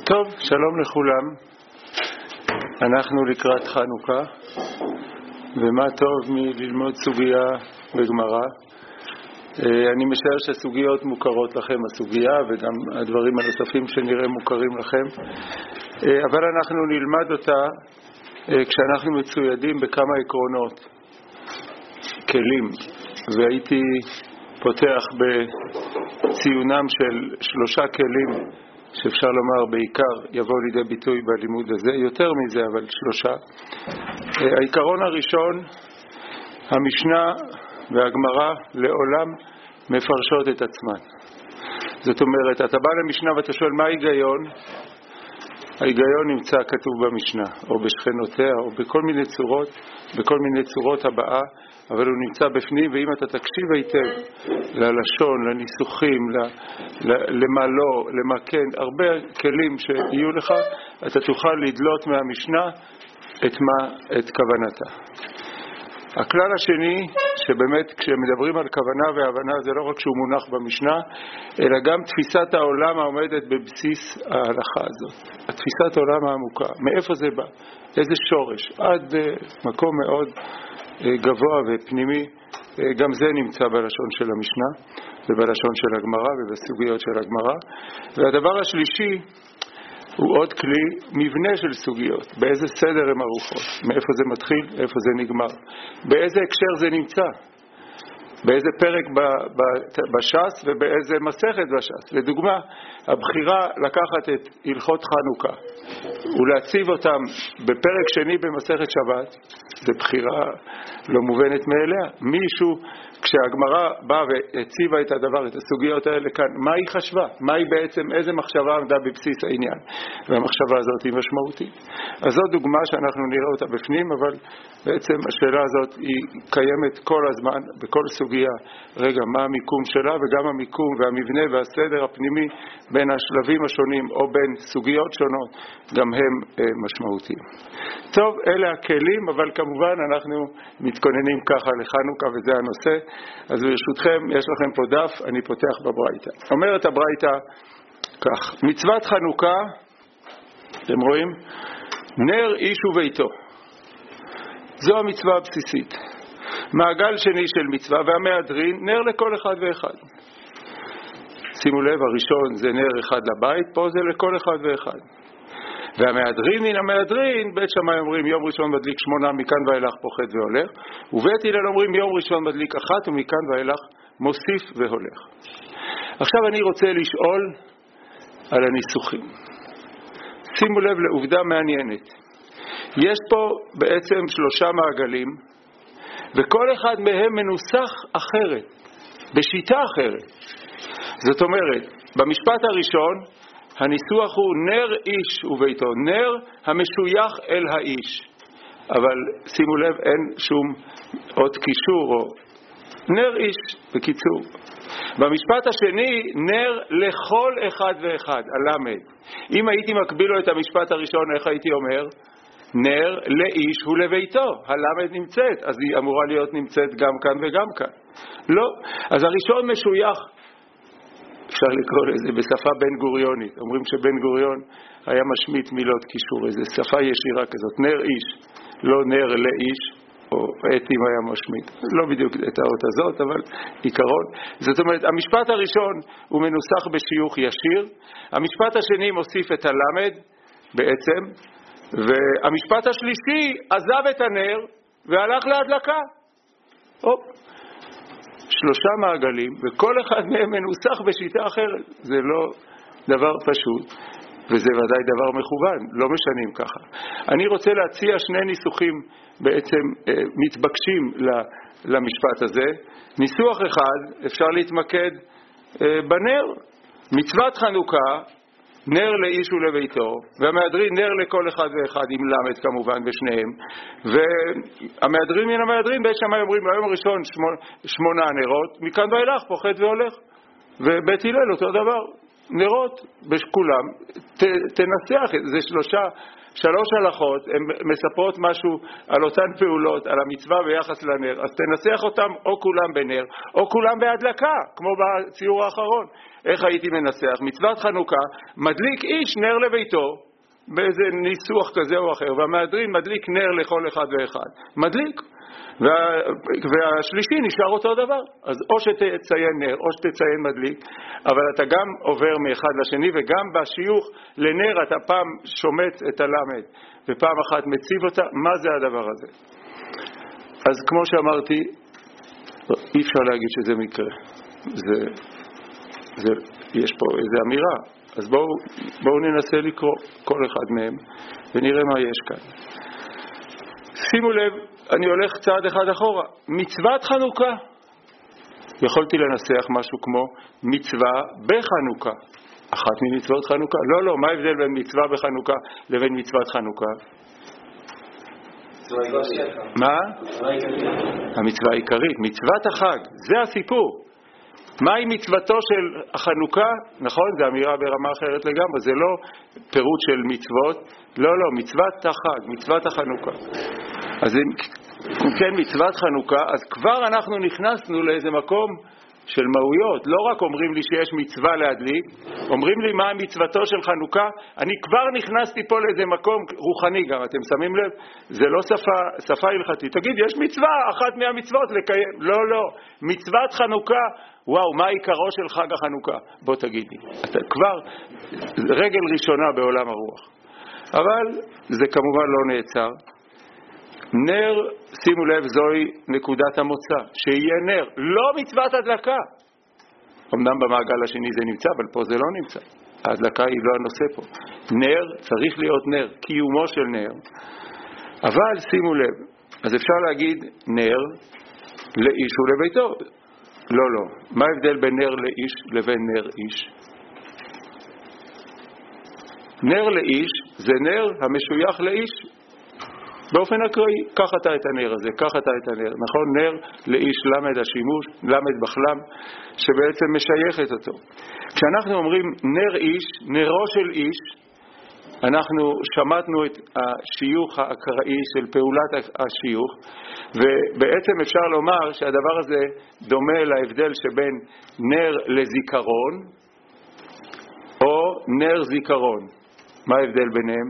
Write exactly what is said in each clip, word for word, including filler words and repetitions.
טוב, שלום לכולם. אנחנו לקראת חנוכה, ומה טוב מללמוד סוגיה בגמרא. אני משער שהסוגיות מוכרות לכם, הסוגיה וגם הדברים הנוספים שנראה מוכרים לכם, אבל אנחנו נלמד אותה כשאנחנו מצוידים בכמה עקרונות, כלים, והייתי פותח בציונם של שלושה כלים שאפשר לומר בעיקר יבוא לידי ביטוי בלימוד הזה, יותר מזה אבל שלושה. העיקרון הראשון, המשנה והגמרא לעולם מפרשות את עצמן. זאת אומרת, אתה בא למשנה ואתה שואל מה ההיגיון? ההיגיון נמצא כתוב במשנה, או בשכנותיה, או בכל מיני צורות, בכל מיני צורות הבאה, אבל הוא נמצא בפנים, ואם אתה תקשיב היטב ללשון, לניסוחים, למה לא, למה כן, הרבה כלים שיהיו לך, אתה תוכל לדלות מהמשנה את מה, את כוונתה. הכלל השני, שבאמת כשמדברים על כוונה והבנה, זה לא רק שהוא מונח במשנה, אלא גם תפיסת העולם העומדת בבסיס ההלכה הזאת. התפיסת העולם העמוקה, מאיפה זה בא? איזה שורש? עד מקום מאוד גבוה ופנימי, גם זה נמצא בלשון של המשנה, ובלשון של הגמרא, ובסוגיות של הגמרא. והדבר השלישי, הוא עוד כלי, מבנה של סוגיות, באיזה סדר הם ערוכות, מאיפה זה מתחיל, איפה זה נגמר, באיזה הקשר זה נמצא, באיזה פרק בש"ס ובאיזה מסכת בש"ס. לדוגמה, הבחירה לקחת את הלכות חנוכה ולהציב אותם בפרק שני במסכת שבת, זה בחירה לא מובנת מאליה. מישהו, כשהגמרא באה והציבה את הדבר, את הסוגיות האלה כאן, מה היא חשבה? מה היא בעצם, איזה מחשבה עמדה בבסיס העניין? והמחשבה הזאת היא משמעותית. אז זו דוגמה שאנחנו נראה אותה בפנים, אבל בעצם השאלה הזאת היא קיימת כל הזמן, בכל סוגיה. רגע, מה המיקום שלה? וגם המיקום והמבנה והסדר הפנימי בין השלבים השונים, או בין סוגיות שונות, גם הם אה, משמעותיים. טוב, אלה הכלים, אבל כמובן אנחנו מתכוננים ככה לחנוכה, וזה הנושא. אז ברשותכם, יש לכם פה דף, אני פותח בברייתא. אומרת הברייתא כך, מצוות חנוכה, אתם רואים? נר איש וביתו. זו המצווה הבסיסית. מעגל שני של מצווה, והמהדרין, נר לכל אחד ואחד. שימו לב, הראשון זה נר אחד לבית, פה זה לכל אחד ואחד. והמהדרין מן המהדרין, בית שמאי אומרים יום ראשון מדליק שמונה, מכאן ואילך פוחת והולך, ובית הלל אומרים יום ראשון מדליק אחת, ומכאן ואילך מוסיף והולך. עכשיו אני רוצה לשאול על הניסוחים. שימו לב לעובדה מעניינת. יש פה בעצם שלושה מעגלים, וכל אחד מהם מנוסח אחרת, בשיטה אחרת. זאת אומרת, במשפט הראשון, הניסוח הוא נר איש וביתו, נר המשוייך אל האיש. אבל שימו לב, אין שום עוד קישור, או נר איש, בקיצור. במשפט השני, נר לכל אחד ואחד, הלמד. אם הייתי מקביל לו את המשפט הראשון, איך הייתי אומר? נר לאיש ולביתו, הלמד נמצאת, אז היא אמורה להיות נמצאת גם כאן וגם כאן. לא, אז הראשון משוייך, אפשר לקרוא לזה בשפה בן גוריונית, אומרים שבן גוריון היה משמיט מילות קישור, איזו שפה ישירה כזאת, נר איש, לא נר לאיש, או עתים היה משמיט, לא בדיוק את האות הזאת, אבל עיקרון. זאת אומרת, המשפט הראשון הוא מנוסח בשיוך ישיר, המשפט השני מוסיף את הלמד בעצם, והמשפט השלישי עזב את הנר והלך להדלקה. הופ. שלושה מעגלים, וכל אחד מהם מנוסח בשיטה אחרת. זה לא דבר פשוט, וזה ודאי דבר מכוון, לא משנים ככה. אני רוצה להציע שני ניסוחים בעצם אה, מתבקשים למשפט הזה. ניסוח אחד, אפשר להתמקד אה, בנר. מצוות חנוכה, נר לאיש ולביתו, והמהדרין נר לכל אחד ואחד, עם למד כמובן בשניהם, והמהדרין מן המהדרין, בית שמאי אומרים ביום הראשון שמונה, שמונה נרות, מכאן ואילך פוחת והולך, ובית הלל אותו דבר, נרות בכולם, ת, תנסח, זה שלושה שלוש הלכות, הן מספרות משהו על אותן פעולות, על המצווה ביחס לנר, אז תנסח אותם או כולם בנר, או כולם בהדלקה, כמו בציור האחרון. איך הייתי מנסח? מצוות חנוכה, מדליק איש נר לביתו, באיזה ניסוח כזה או אחר, והמהדרין מדליק נר לכל אחד ואחד. מדליק. וה... והשלישי נשאר אותו דבר. אז או שתציין נר, או שתציין מדליק, אבל אתה גם עובר מאחד לשני, וגם בשיוך לנר אתה פעם שומט את הלמד, ופעם אחת מציב אותה. מה זה הדבר הזה? אז כמו שאמרתי, אי אפשר להגיד שזה מקרה. זה... זה... יש פה איזו אמירה. אז בואו, בואו ננסה לקרוא כל אחד מהם, ונראה מה יש כאן. שימו לב, אני הולך צעד אחד אחורה. מצוות חנוכה. יכולתי לנסח משהו כמו מצווה בחנוכה. אחת ממצוות חנוכה. לא, לא, מה ההבדל בין מצווה בחנוכה לבין מצוות חנוכה? מה? המצווה העיקרית, מצוות החג. זה הסיפור. מהי מצוותו של החנוכה? נכון, זה אמירה ברמה אחרת לגמרי, זה לא פירוט של מצוות, לא, לא, מצוות החג, מצוות החנוכה. אז אם כן מצוות חנוכה, אז כבר אנחנו נכנסנו לאיזה מקום של מהויות. לא רק אומרים לי שיש מצווה להדליק, אומרים לי מה מצוותו של חנוכה, אני כבר נכנסתי פה לאיזה מקום רוחני גם, אתם שמים לב? זה לא שפה, שפה הלכתית. תגיד, יש מצווה, אחת מהמצוות לקיים. לא, לא, מצוות חנוכה, וואו, מה עיקרו של חג החנוכה? בוא תגיד לי. אתה כבר רגל ראשונה בעולם הרוח. אבל זה כמובן לא נעצר. נר, שימו לב, זוהי נקודת המוצא, שיהיה נר, לא מצוות הדלקה. אמנם במעגל השני זה נמצא, אבל פה זה לא נמצא. ההדלקה היא לא הנושא פה. נר צריך להיות נר, קיומו של נר. אבל שימו לב, אז אפשר להגיד נר לאיש ולביתו. לא, לא. מה ההבדל בין נר לאיש לבין נר איש? נר לאיש זה נר המשוייך לאיש. באופן אקראי, קח אתה את הנר הזה, קח אתה את הנר, נכון? נר לאיש למד השימוש, למד בחלם, שבעצם משייכת אותו. כשאנחנו אומרים נר איש, נרו של איש, אנחנו שמענו את השיוך האקראי של פעולת השיוך, ובעצם אפשר לומר שהדבר הזה דומה להבדל שבין נר לזיכרון, או נר זיכרון. מה ההבדל ביניהם?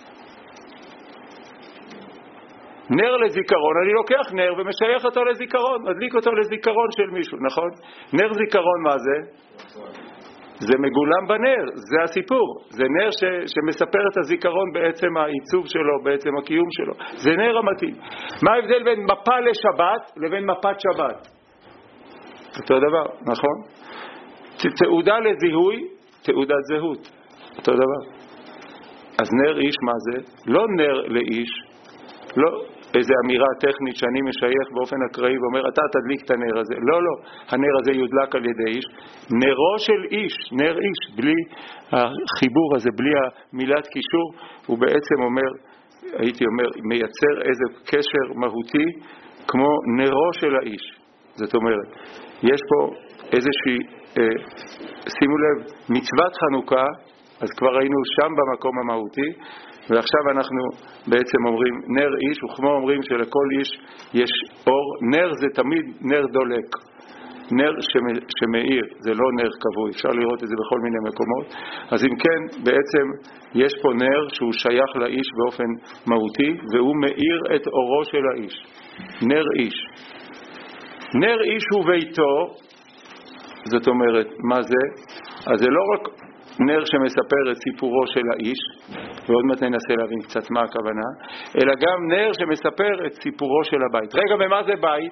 נר לזיכרון, אני לוקח נר ומשייך אותו לזיכרון, מדליק אותו לזיכרון של מישהו, נכון? נר זיכרון מה זה? זה מגולם בנר, זה הסיפור. זה נר ש, שמספר את הזיכרון בעצם העיצוב שלו, בעצם הקיום שלו. זה נר המתאים. מה ההבדל בין מפה לשבת לבין מפת שבת? אותו דבר, נכון? תעודה לזיהוי, תעודת זהות. אותו דבר. אז נר איש מה זה? לא נר לאיש, לא איזו אמירה טכנית שאני משייך באופן אקראי ואומר אתה תדליק את הנר הזה. לא, לא, הנר הזה יודלק על ידי איש. נרו של איש, נר איש, בלי החיבור הזה, בלי המילת קישור, הוא בעצם אומר, הייתי אומר, מייצר איזה קשר מהותי כמו נרו של האיש. זאת אומרת, יש פה איזושהי, אה, שימו לב, מצוות חנוכה, אז כבר היינו שם במקום המהותי, ועכשיו אנחנו בעצם אומרים נר איש, וכמו אומרים שלכל איש יש אור. נר זה תמיד נר דולק, נר שמאיר, זה לא נר קבוע, אפשר לראות את זה בכל מיני מקומות. אז אם כן, בעצם יש פה נר שהוא שייך לאיש באופן מהותי, והוא מאיר את אורו של האיש. נר איש. נר איש הוא ביתו, זאת אומרת, מה זה? אז זה לא רק נר שמספר את סיפורו של האיש, ועוד מעט ננסה להבין קצת מה הכוונה, אלא גם נר שמספר את סיפורו של הבית. רגע, ומה זה בית?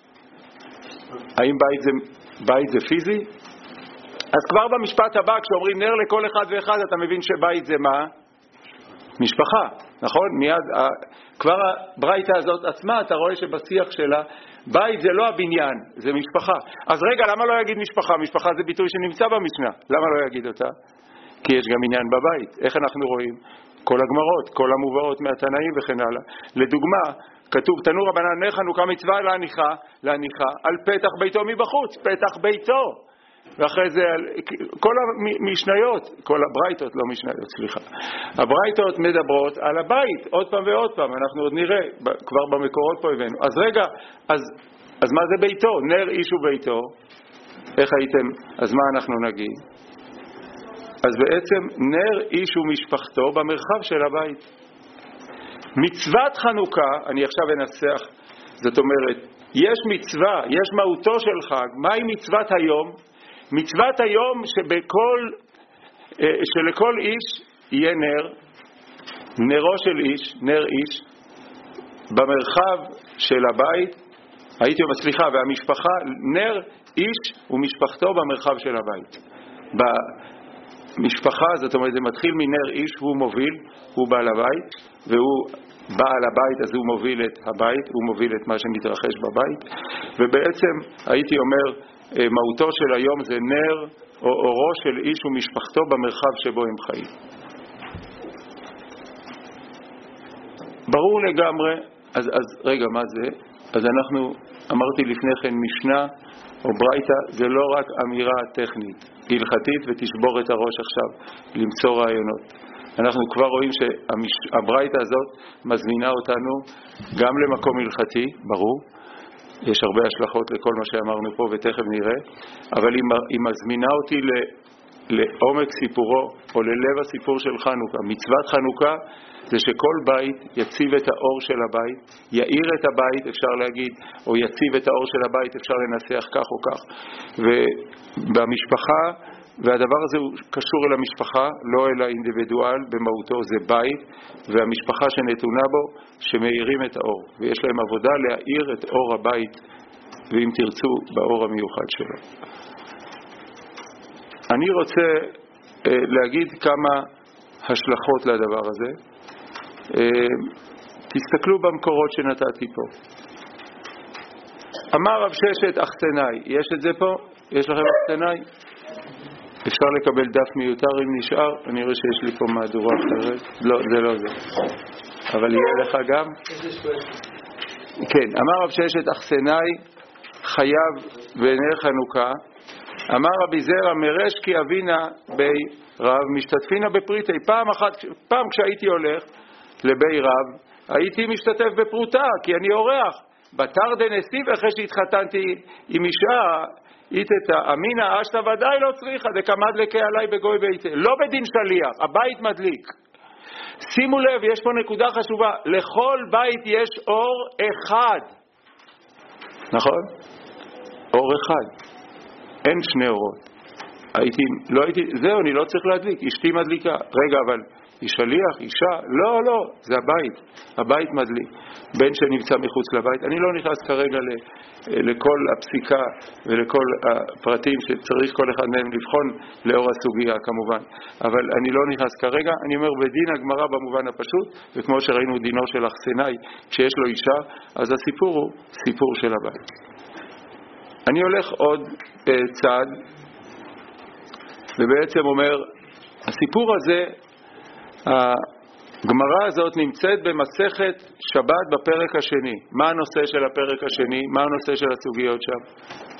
האם בית זה, בית זה פיזי? אז כבר במשפט הבא, כשאומרים נר לכל אחד ואחד, אתה מבין שבית זה מה? משפחה, נכון? מיד, כבר הברייתא הזאת עצמה, אתה רואה שבשיח שלה, בית זה לא הבניין, זה משפחה. אז רגע, למה לא יגיד משפחה? משפחה זה ביטוי שנמצא במשנה. למה לא יגיד אותה? כי יש גם עניין בבית. איך אנחנו רואים? כל הגמרות, כל המובאות מהתנאים וכן הלאה. לדוגמה, כתוב, תנו רבנן נר חנוכה מצווה להניחה, להניחה על פתח ביתו מבחוץ, פתח ביתו. ואחרי זה כל המשניות, כל הברייתות, לא משניות, סליחה, הברייתות מדברות על הבית עוד פעם ועוד פעם, אנחנו עוד נראה, כבר במקורות פה הבאנו. אז רגע, אז, אז מה זה ביתו? נר איש וביתו, איך הייתם, אז מה אנחנו נגיד? אז בעצם נר איש ומשפחתו במרחב של הבית. מצוות חנוכה, אני עכשיו אנסח, זאת אומרת, יש מצווה, יש מהותו של חג. מהי מצוות היום? מצוות היום שבכל, שלכל איש יהיה נר, נרו של איש, נר איש, במרחב של הבית, הייתי אומר, סליחה, והמשפחה, נר איש ומשפחתו במרחב של הבית. במשפחה, זאת אומרת, זה מתחיל מנר איש, הוא מוביל, הוא בעל הבית, והוא בעל הבית, אז הוא מוביל את הבית, הוא מוביל את מה שמתרחש בבית, ובעצם הייתי אומר, מהותו של היום זה נר או אורו של איש ומשפחתו במרחב שבו הם חיים. ברור לגמרי, אז, אז רגע, מה זה? אז אנחנו, אמרתי לפני כן, משנה או ברייתא, זה לא רק אמירה טכנית, הלכתית, ותשבור את הראש עכשיו למצוא רעיונות. אנחנו כבר רואים שהברייתא הזאת מזמינה אותנו גם למקום הלכתי, ברור, יש הרבה השלכות לכל מה שאמרנו פה ותכף נראה, אבל היא, היא מזמינה אותי ל, לעומק סיפורו או ללב הסיפור של חנוכה. מצוות חנוכה זה שכל בית יציב את האור של הבית, יאיר את הבית, אפשר להגיד, או יציב את האור של הבית, אפשר לנסח כך או כך. ובמשפחה, והדבר הזה הוא קשור אל המשפחה, לא אל האינדיבידואל, במהותו זה בית, והמשפחה שנתונה בו, שמאירים את האור, ויש להם עבודה להאיר את אור הבית, ואם תרצו, באור המיוחד שלו. אני רוצה אה, להגיד כמה השלכות לדבר הזה. אה, תסתכלו במקורות שנתתי פה. אמר רב ששת אחסנאי, יש את זה פה? יש לכם אחסנאי? אפשר לקבל דף מיותר אם נשאר, אני רואה שיש לי פה מהדורה אחרת. לא, זה לא זה. אבל יהיה לך גם? כן, אמר רב ששת אחסנאי, חייב ונר חנוכה, אמר רבי זרע מרש כי אבינה בי רב משתתפינה בפריטי. פעם אחת, פעם כשהייתי הולך לבי רב, הייתי משתתף בפרוטה, כי אני אורח. בתר דנסיב, אחרי שהתחתנתי עם אישה, איתתה, אמינה אשתה ודאי לא צריכה, דקמד לקה עליי בגוי ביתה. לא בדין שליח, הבית מדליק. שימו לב, יש פה נקודה חשובה, לכל בית יש אור אחד. נכון? אור אחד. אין שני אורות. הייתי, לא הייתי, זהו, אני לא צריך להדליק, אשתי מדליקה. רגע, אבל היא שליח, אישה? לא, לא, זה הבית. הבית מדליק. בן שנמצא מחוץ לבית. אני לא נכנס כרגע ל, לכל הפסיקה ולכל הפרטים שצריך כל אחד מהם לבחון לאור הסוגיה כמובן. אבל אני לא נכנס כרגע. אני אומר בדין הגמרא במובן הפשוט, וכמו שראינו דינו של אחסנאי, כשיש לו אישה, אז הסיפור הוא סיפור של הבית. אני הולך עוד uh, צעד, ובעצם אומר, הסיפור הזה, הגמרא הזאת נמצאת במסכת שבת בפרק השני. מה הנושא של הפרק השני? מה הנושא של הסוגיות שם?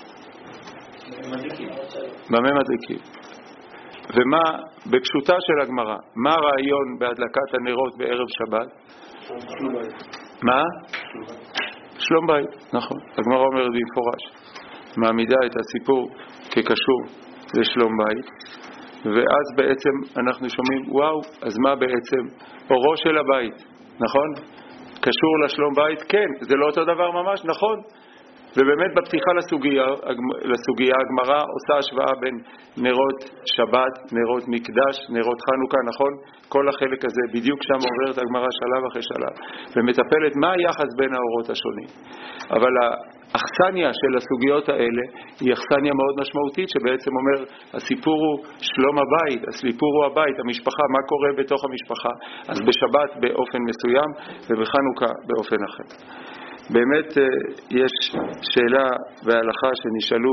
במה מדליקים. ומה, בפשוטה של הגמרא, מה הרעיון בהדלקת הנרות בערב שבת? שלום בית. מה? שלום בית, נכון. הגמרא אומרת במפורש. מעמידה את הסיפור כקשור לשלום בית, ואז בעצם אנחנו שומעים, וואו, אז מה בעצם? אורו של הבית, נכון? קשור לשלום בית? כן, זה לא אותו דבר ממש, נכון? ובאמת בפתיחה לסוגיה, לסוגיה הגמרא עושה השוואה בין נרות שבת, נרות מקדש, נרות חנוכה, נכון? כל החלק הזה בדיוק שם עוברת הגמרא שלב אחרי שלב, ומטפלת מה היחס בין האורות השונים. אבל האכסניה של הסוגיות האלה היא אכסניה מאוד משמעותית, שבעצם אומר, הסיפור הוא שלום הבית, הסיפור הוא הבית, המשפחה, מה קורה בתוך המשפחה. אז בשבת באופן מסוים, ובחנוכה באופן אחר. באמת יש שאלה בהלכה שנשאלו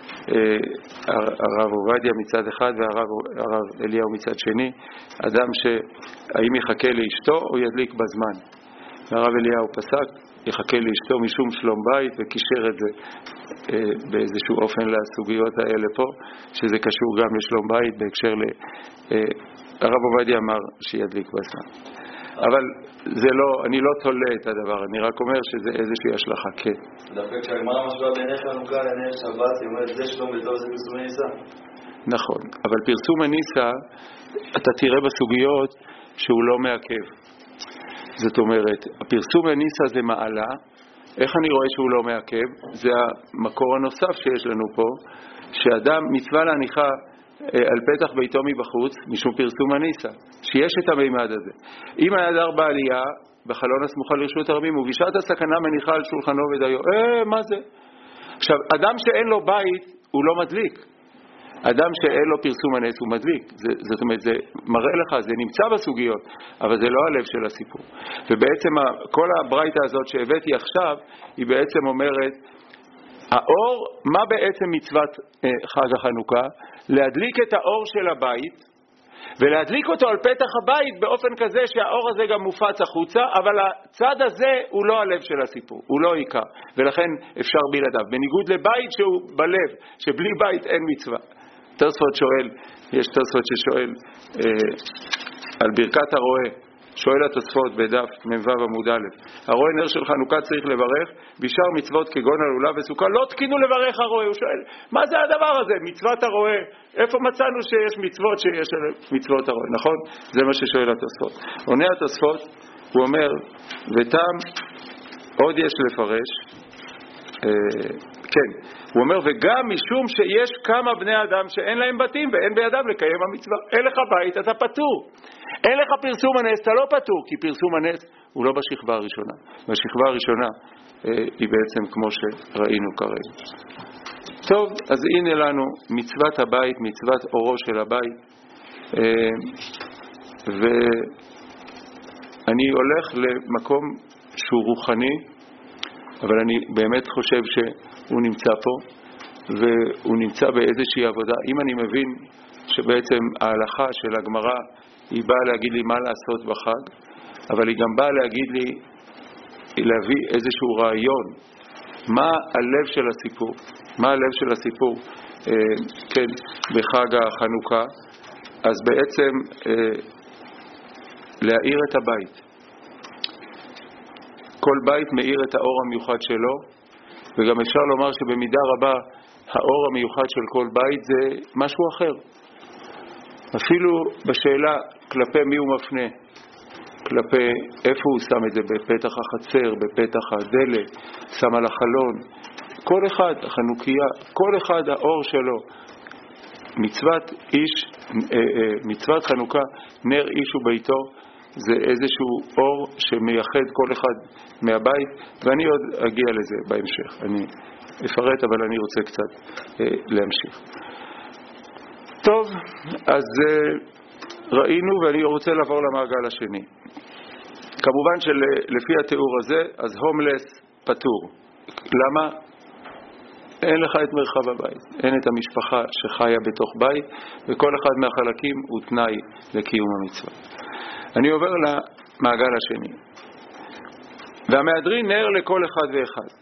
הרב עובדיה מצד אחד והרב אליהו מצד שני, אדם שהאם יחכה לאשתו או ידליק בזמן. הרב אליהו פסק יחכה לאשתו משום שלום בית, וקישר את זה אה, באיזשהו אופן לסוגיות האלה פה, שזה קשור גם לשלום בית בהקשר ל... אה, הרב עובדיה אמר שידליק בזמן. אבל זה לא, אני לא תולה את הדבר, אני רק אומר שזה איזושהי השלכה, כן. דווקא כשהגמרא משווה בין נר חנוכה לנר שבת, היא אומרת, זה שלום וטוב, זה פרסום הניסה. נכון, אבל פרסום הניסה, אתה תראה בסוגיות שהוא לא מעכב. זאת אומרת, הפרסום הניסה זה מעלה, איך אני רואה שהוא לא מעכב? זה המקור הנוסף שיש לנו פה, שאדם מצווה להניחה על פתח ביתו מבחוץ, משום פרסום הניסה, שיש את המימד הזה. אם היה דר בעלייה, בחלון הסמוכה לרשות הרבים, ובשעת הסכנה מניחה על שולחנו ודיו, אה, מה זה? עכשיו, אדם שאין לו בית, הוא לא מדליק. אדם שאין לו פרסום הנס, הוא מדליק. זה, זאת אומרת, זה מראה לך, זה נמצא בסוגיות, אבל זה לא הלב של הסיפור. ובעצם, כל הברייתא הזאת שהבאתי עכשיו, היא בעצם אומרת, האור, מה בעצם מצוות אה, חג החנוכה? להדליק את האור של הבית, ולהדליק אותו על פתח הבית באופן כזה שהאור הזה גם מופץ החוצה, אבל הצד הזה הוא לא הלב של הסיפור, הוא לא עיקר, ולכן אפשר בלעדיו. בניגוד לבית שהוא בלב, שבלי בית אין מצווה. תוספות שואל, יש תוספות ששואל אה, על ברכת הרועה, שואל התוספות בדף מ"ו עמוד א', הרועה נר של חנוכה צריך לברך, בשאר מצוות כגון הלולה וסוכה לא תקינו לברך הרועה. הוא שואל, מה זה הדבר הזה, מצוות הרועה? איפה מצאנו שיש מצוות שיש מצוות הרועה? נכון? זה מה ששואל התוספות. עונה התוספות, הוא אומר, ותם עוד יש לפרש, אה, כן, הוא אומר, וגם משום שיש כמה בני אדם שאין להם בתים ואין בידם לקיים המצווה. אין לך בית, אתה פטור. אין לך פרסום הנס, אתה לא פטור, כי פרסום הנס הוא לא בשכבה הראשונה. בשכבה הראשונה אה, היא בעצם כמו שראינו כרגע. טוב, אז הנה לנו מצוות הבית, מצוות אורו של הבית. אה, ואני הולך למקום שהוא רוחני, אבל אני באמת חושב שהוא נמצא פה, והוא נמצא באיזושהי עבודה. אם אני מבין שבעצם ההלכה של הגמרא היא באה להגיד לי מה לעשות בחג, אבל היא גם באה להגיד לי, להביא איזשהו רעיון, מה הלב של הסיפור, מה הלב של הסיפור, אה, כן, בחג החנוכה, אז בעצם אה, להאיר את הבית. כל בית מאיר את האור המיוחד שלו, וגם אפשר לומר שבמידה רבה האור המיוחד של כל בית זה משהו אחר. אפילו בשאלה כלפי מי הוא מפנה, כלפי איפה הוא שם את זה, בפתח החצר, בפתח הדלת, שם על החלון, כל אחד, החנוכיה, כל אחד האור שלו. מצוות איש, מצוות חנוכה, נר איש וביתו, זה איזשהו אור שמייחד כל אחד מהבית, ואני עוד אגיע לזה בהמשך. אני אפרט, אבל אני רוצה קצת אה, להמשיך. טוב, אז אה, ראינו, ואני רוצה לעבור למעגל השני. כמובן שלפי התיאור הזה, אז הומלס פטור. למה? אין לך את מרחב הבית, אין את המשפחה שחיה בתוך בית, וכל אחד מהחלקים הוא תנאי לקיום המצווה. אני עובר למעגל השני. והמהדרין נר לכל אחד ואחד.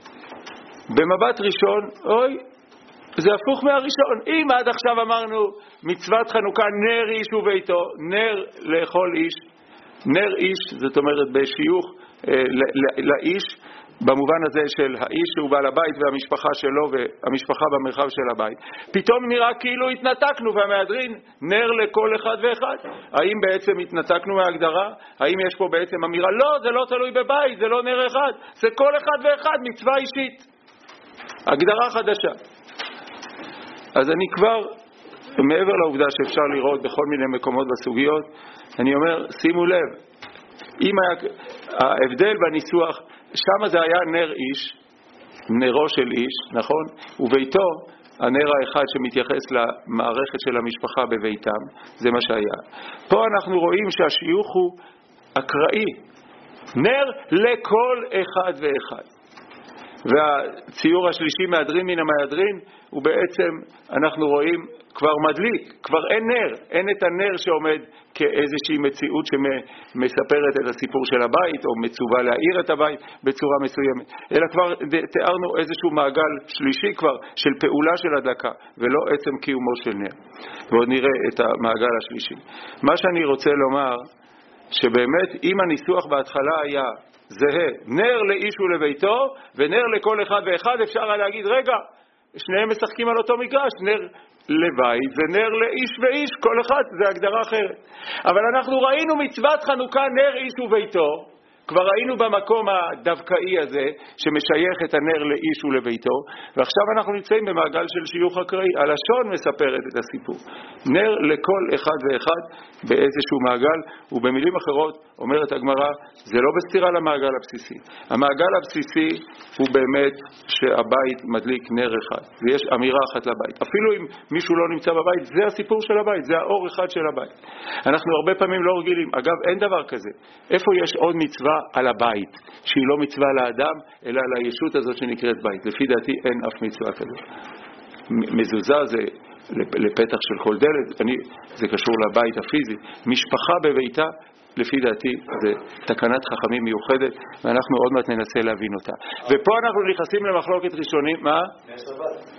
במבט ראשון, אוי, זה הפוך מהראשון. אם עד עכשיו אמרנו מצוות חנוכה נר איש וביתו, נר לכל איש, נר איש, זאת אומרת בשיוך אה, לאיש, במובן הזה של האיש שהוא בעל הבית והמשפחה שלו והמשפחה במרחב של הבית. פתאום נראה כאילו התנתקנו, והמהדרין נר לכל אחד ואחד. האם בעצם התנתקנו מההגדרה? האם יש פה בעצם אמירה? לא, זה לא תלוי בבית, זה לא נר אחד, זה כל אחד ואחד, מצווה אישית. הגדרה חדשה. אז אני כבר, מעבר לעובדה שאפשר לראות בכל מיני מקומות בסוגיות, אני אומר, שימו לב, אם היה, ההבדל בניסוח, שם זה היה נר איש, נרו של איש, נכון? וביתו, הנר האחד שמתייחס למערכת של המשפחה בביתם, זה מה שהיה. פה אנחנו רואים שהשיוך הוא אקראי, נר לכל אחד ואחד. והציור השלישי מהדרין מן המהדרין, הוא בעצם, אנחנו רואים, כבר מדליק, כבר אין נר, אין את הנר שעומד כאיזושהי מציאות שמספרת את הסיפור של הבית, או מצווה להאיר את הבית בצורה מסוימת, אלא כבר תיארנו איזשהו מעגל שלישי כבר של פעולה של הדלקה, ולא עצם קיומו של נר. ועוד נראה את המעגל השלישי. מה שאני רוצה לומר, שבאמת אם הניסוח בהתחלה היה זהה, נר לאיש ולביתו, ונר לכל אחד ואחד, אפשר היה להגיד, רגע, שניהם משחקים על אותו מגרש, נר לבית ונר לאיש ואיש, כל אחד זה הגדרה אחרת. אבל אנחנו ראינו מצוות חנוכה נר איש וביתו, כבר ראינו במקום הדווקאי הזה שמשייך את הנר לאיש ולביתו, ועכשיו אנחנו נמצאים במעגל של שיוך אקראי. הלשון מספרת את הסיפור, נר לכל אחד ואחד באיזשהו מעגל, ובמילים אחרות אומרת הגמרא, זה לא בסתירה למעגל הבסיסי. המעגל הבסיסי הוא באמת שהבית מדליק נר אחד, ויש אמירה אחת לבית. אפילו אם מישהו לא נמצא בבית, זה הסיפור של הבית, זה האור אחד של הבית. אנחנו הרבה פעמים לא רגילים, אגב אין דבר כזה. איפה יש עוד מצווה על הבית, שהיא לא מצווה לאדם, אלא על הישות הזאת שנקראת בית? לפי דעתי אין אף מצווה כזאת. מזוזה זה לפתח של כל דלת, אני, זה קשור לבית הפיזי. משפחה בביתה, לפי דעתי, זה תקנת חכמים מיוחדת, ואנחנו עוד מעט ננסה להבין אותה. ופה אנחנו נכנסים למחלוקת ראשונים, מה? נר שבת.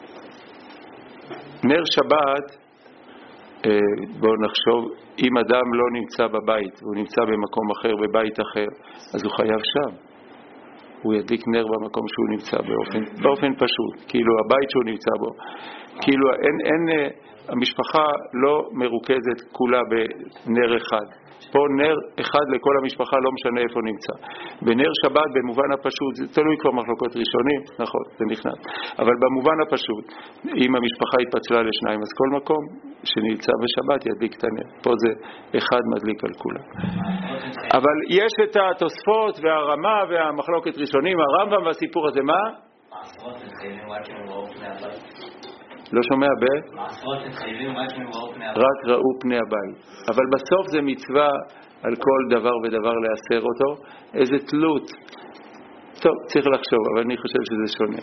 נר שבת, בואו נחשוב, אם אדם לא נמצא בבית, הוא נמצא במקום אחר, בבית אחר, אז הוא חייב שם. הוא ידליק נר במקום שהוא נמצא באופן, באופן פשוט, כאילו הבית שהוא נמצא בו. כאילו אין, אין, המשפחה לא מרוכזת כולה בנר אחד. פה נר אחד לכל המשפחה, לא משנה איפה נמצא. בנר שבת במובן הפשוט, זה תלוי כבר מחלוקות ראשונים, נכון, זה נכנס. אבל במובן הפשוט, אם המשפחה התפצלה לשניים, אז כל מקום שנמצא בשבת ידליק את הנר. פה זה אחד מדליק על כולם. אבל יש את התוספות והרמה והמחלוקת ראשונים, הרמב"ם והסיפור הזה, מה? מעשרות מתחייבים רק אם ראו פני הבית. לא שומע ב? מעשרות מתחייבים רק אם ראו פני הבית. רק ראו פני הבית. אבל בסוף זה מצווה על כל דבר ודבר לאסר אותו. איזה תלות. טוב, צריך לחשוב, אבל אני חושב שזה שונה.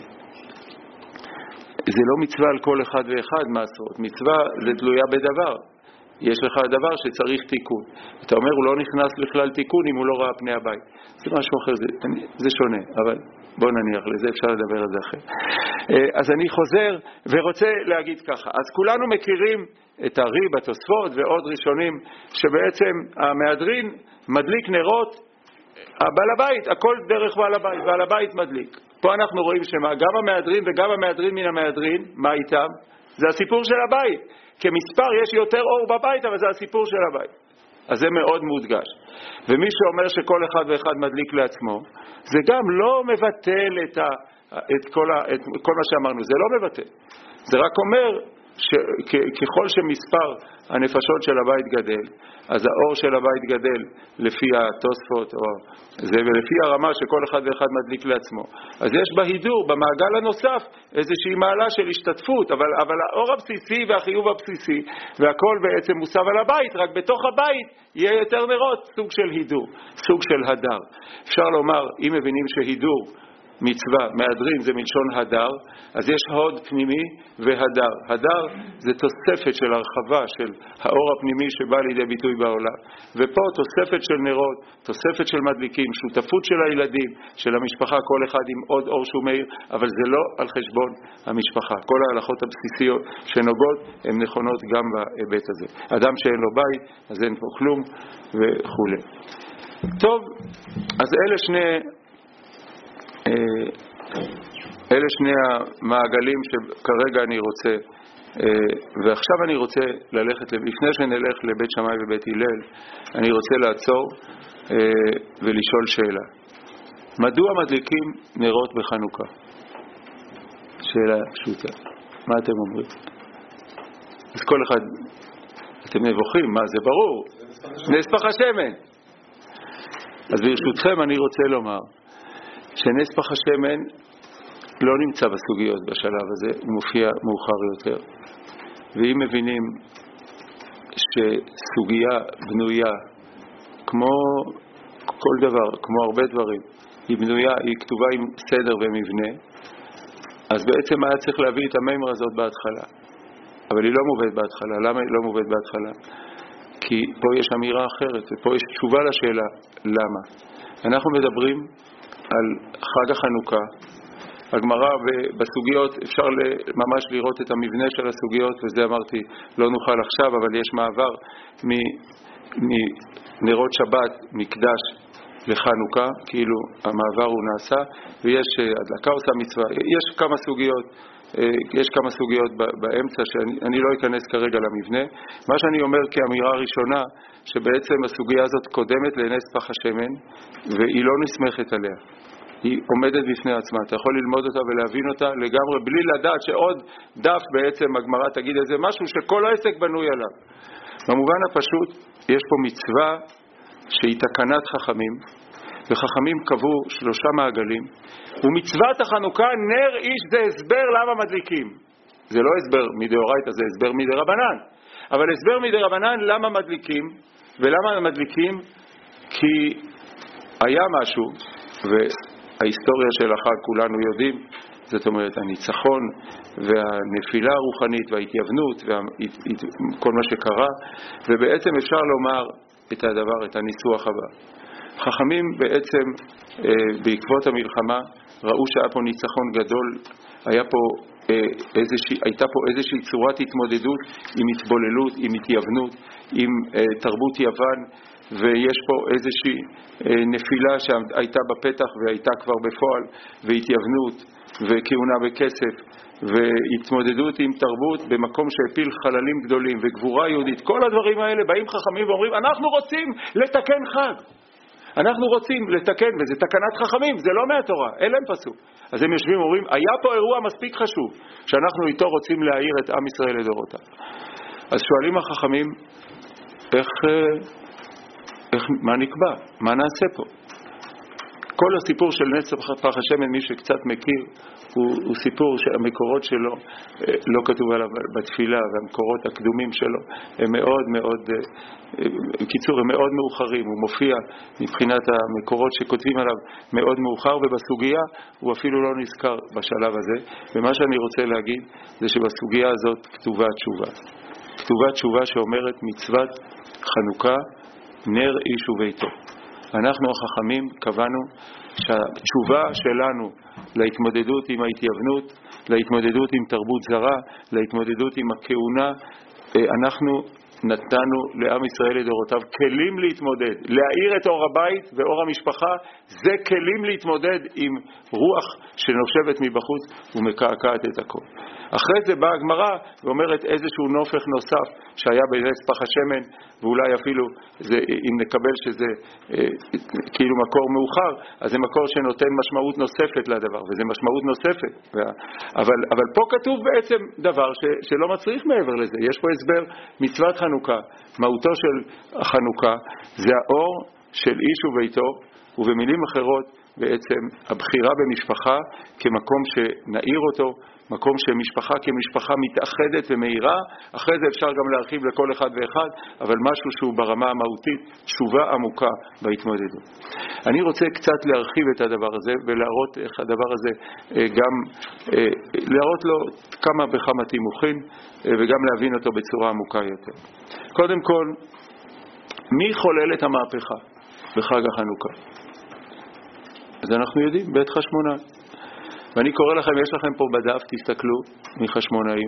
זה לא מצווה על כל אחד ואחד מעשרות. מצווה זה תלויה בדבר. יש לך דבר שצריך תיקון. אתה אומר, הוא לא נכנס לכלל תיקון אם הוא לא ראה פני הבית. זה משהו אחר, זה, זה שונה, אבל בוא נניח לזה, אפשר לדבר על זה אחר. אז אני חוזר ורוצה להגיד ככה. אז כולנו מכירים את הרי בתוספות ועוד ראשונים, שבעצם המהדרין מדליק נרות, הבעל הבית, הכל דרך בעל הבית, בעל הבית מדליק. פה אנחנו רואים שגם המהדרין וגם המהדרין מן המהדרין, מה איתם? זה הסיפור של הבית. כמספר יש יותר אור בבית, אבל זה הסיפור של הבית. אז זה מאוד מודגש. ומי שאומר שכל אחד ואחד מדליק לעצמו, זה גם לא מבטל את, ה, את, כל, ה, את כל מה שאמרנו, זה לא מבטל. זה רק אומר שככל שמספר הנפשות של הבית גדל, אז האור של הבית גדל לפי התוספות, או זה, ולפי הרמה שכל אחד ואחד מדליק לעצמו. אז יש בהידור, במעגל הנוסף, איזושהי מעלה של השתתפות, אבל, אבל האור הבסיסי והחיוב הבסיסי, והכל בעצם מוסב על הבית, רק בתוך הבית יהיה יותר נרות, סוג של הידור, סוג של הדר. אפשר לומר, אם מבינים שהידור מצווה, מהדרין זה מלשון הדר, אז יש הוד פנימי והדר. הדר זה תוספת של הרחבה של האור הפנימי שבא לידי ביטוי בעולם. ופה תוספת של נרות, תוספת של מדליקים, שותפות של הילדים, של המשפחה, כל אחד עם עוד אור שהוא מאיר, אבל זה לא על חשבון המשפחה. כל ההלכות הבסיסיות שנוגעות הן נכונות גם בהיבט הזה. אדם שאין לו בית, אז אין פה כלום וכו'. טוב, אז אלה שני אלה שני המעגלים שכרגע אני רוצה, ועכשיו אני רוצה ללכת, לפני שנלך לבית שמאי ובית הלל, אני רוצה לעצור ולשאול שאלה. מדוע מדליקים נרות בחנוכה? שאלה פשוטה. מה אתם אומרים? אז כל אחד, אתם מבוכים, מה זה ברור? נס פך השמן. אז ברשותכם אני רוצה לומר, שנס פך השמן לא נמצא בסוגיות בשלב הזה, הוא מופיע מאוחר יותר. ואם מבינים שסוגיה בנויה, כמו כל דבר, כמו הרבה דברים, היא בנויה, היא כתובה עם סדר ומבנה, אז בעצם היה צריך להביא את הממר הזאת בהתחלה. אבל היא לא מובאת בהתחלה. למה היא לא מובאת בהתחלה? כי פה יש אמירה אחרת, ופה יש תשובה לשאלה למה. אנחנו מדברים על חג החנוכה. הגמרא בסוגיות, אפשר ממש לראות את המבנה של הסוגיות, וזה אמרתי, לא נוכל עכשיו, אבל יש מעבר מנרות שבת, מקדש לחנוכה, כאילו המעבר הוא נעשה, ויש הדלקה עושה מצווה, יש כמה סוגיות, יש כמה סוגיות באמצע שאני לא אכנס כרגע למבנה. מה שאני אומר כאמירה ראשונה, שבעצם הסוגיה הזאת קודמת לנס פח השמן, והיא לא נסמכת עליה. היא עומדת בפני עצמה, אתה יכול ללמוד אותה ולהבין אותה לגמרי, בלי לדעת שעוד דף בעצם הגמרא תגיד איזה משהו שכל העסק בנוי עליו. במובן הפשוט, יש פה מצווה שהיא תקנת חכמים, וחכמים קבעו שלושה מעגלים, ומצוות החנוכה נר איש זה הסבר למה מדליקים. זה לא הסבר מדאורייתא, זה הסבר מדרבנן. אבל הסבר מדרבנן למה מדליקים, ולמה מדליקים? כי היה משהו, וההיסטוריה של החג כולנו יודעים, זאת אומרת הניצחון והנפילה הרוחנית וההתייוונות וכל מה שקרה, ובעצם אפשר לומר את הדבר, את הניסוח הבא. חכמים בעצם בעקבות המלחמה ראו שהיה פה ניצחון גדול, היה פה איזושהי, הייתה פה איזושהי צורת התמודדות עם התבוללות, עם התייוונות, עם תרבות יוון, ויש פה איזושהי נפילה שהייתה בפתח והייתה כבר בפועל, והתייוונות וכהונה בכסף והתמודדות עם תרבות במקום שהפיל חללים גדולים וגבורה יהודית. כל הדברים האלה באים חכמים ואומרים, אנחנו רוצים לתקן חג, אנחנו רוצים לתקן, וזה תקנת חכמים, זה לא מהתורה, אין להם פסוק. אז הם יושבים ואומרים, היה פה אירוע מספיק חשוב שאנחנו איתו רוצים להעיר את עם ישראל לדורותיו. אז שואלים החכמים, איך, איך, מה נקבע? מה נעשה פה? כל הסיפור של נס פח השמן, מי שקצת מכיר, הוא, הוא סיפור שהמקורות שלו לא כתוב עליו בתפילה, והמקורות הקדומים שלו הם מאוד מאוד, בקיצור, הם מאוד מאוחרים. הוא מופיע מבחינת המקורות שכותבים עליו מאוד מאוחר, ובסוגיה הוא אפילו לא נזכר בשלב הזה. ומה שאני רוצה להגיד זה שבסוגיה הזאת כתובה תשובה. כתובה תשובה שאומרת מצוות חנוכה נר איש וביתו. אנחנו החכמים קבענו שהתשובה שלנו להתמודדות עם ההתייוונות, להתמודדות עם תרבות זרה, להתמודדות עם הכהונה, אנחנו נתנו לעם ישראל לדורותיו כלים להתמודד. להאיר את אור הבית ואור המשפחה, זה כלים להתמודד עם רוח שנושבת מבחוץ ומקעקעת את הכל. אחרי זה באה הגמרא ואומרת איזשהו נופך נוסף שהיה בנס פח השמן, ואולי אפילו זה, אם נקבל שזה אה, כאילו מקור מאוחר, אז זה מקור שנותן משמעות נוספת לדבר, וזה משמעות נוספת. אבל, אבל פה כתוב בעצם דבר ש, שלא מצריך מעבר לזה. יש פה הסבר, מצוות חנוכה, מהותו של החנוכה זה האור של איש וביתו, ובמילים אחרות בעצם הבחירה במשפחה כמקום שנעיר אותו, מקום שמשפחה כמשפחה מתאחדת ומהירה. אחרי זה אפשר גם להרחיב לכל אחד ואחד, אבל משהו שהוא ברמה המהותית, תשובה עמוקה בהתמודדות. אני רוצה קצת להרחיב את הדבר הזה ולהראות איך הדבר הזה גם, להראות לו כמה וכמה תימוכין וגם להבין אותו בצורה עמוקה יותר. קודם כל, מי חולל את המהפכה בחג החנוכה? אז אנחנו יודעים, בית חשמונאי. ואני קורא לכם, יש לכם פה בדף, תסתכלו, מחשמונאים.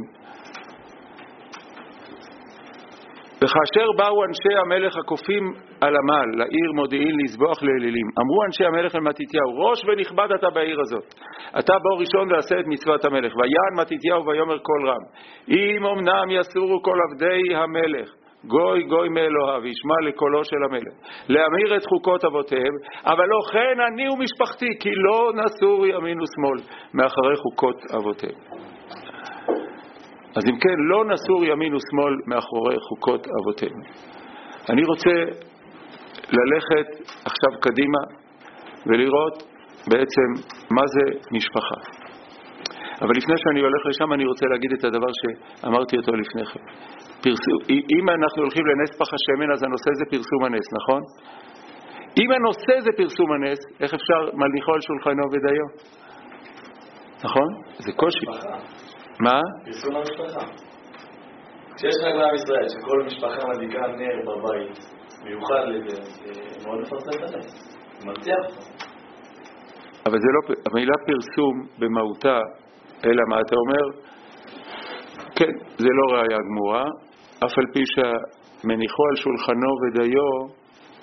וכאשר באו אנשי המלך הקופים על עמל, לעיר מודיעין לזבוח לאלילים, אמרו אנשי המלך למתתיהו, ראש ונכבד אתה בעיר הזאת. אתה בוא ראשון ועשה את מצוות המלך. ויען מתתיהו ויאמר קול רם, אם אמנם יסורו כל עבדי המלך, גוי גוי מאלוהיו, וישמע לקולו של המלך, להמיר את חוקות אבותיהם, אבל לא כן אני ומשפחתי, כי לא נסור ימין ושמאל מאחרי חוקות אבותיהם. אז אם כן, לא נסור ימין ושמאל מאחורי חוקות אבותיהם. אני רוצה ללכת עכשיו קדימה ולראות בעצם מה זה משפחה. אבל לפני שאני הולך לשם אני רוצה להגיד את הדבר שאמרתי אותו לפני כן. פרסום, אם אנחנו הולכים לנס פח השמן, אז הנושא זה פרסום הנס, נכון? אם הנושא זה פרסום הנס, איך אפשר מלניחו על שולחנו ודיו? נכון? זה קושי. מה? פרסום המשפחה. כשיש רק בעם ישראל, שכל משפחה מדליקה נר בבית, מיוחד לזה, מאוד מפרסם את הנר, מנציח אותו. אבל זה לא, המילה פרסום במהותה, אלא מה אתה אומר? כן, זה לא ראיה גמורה, אף על פי שמניחו על שולחנו ודיו,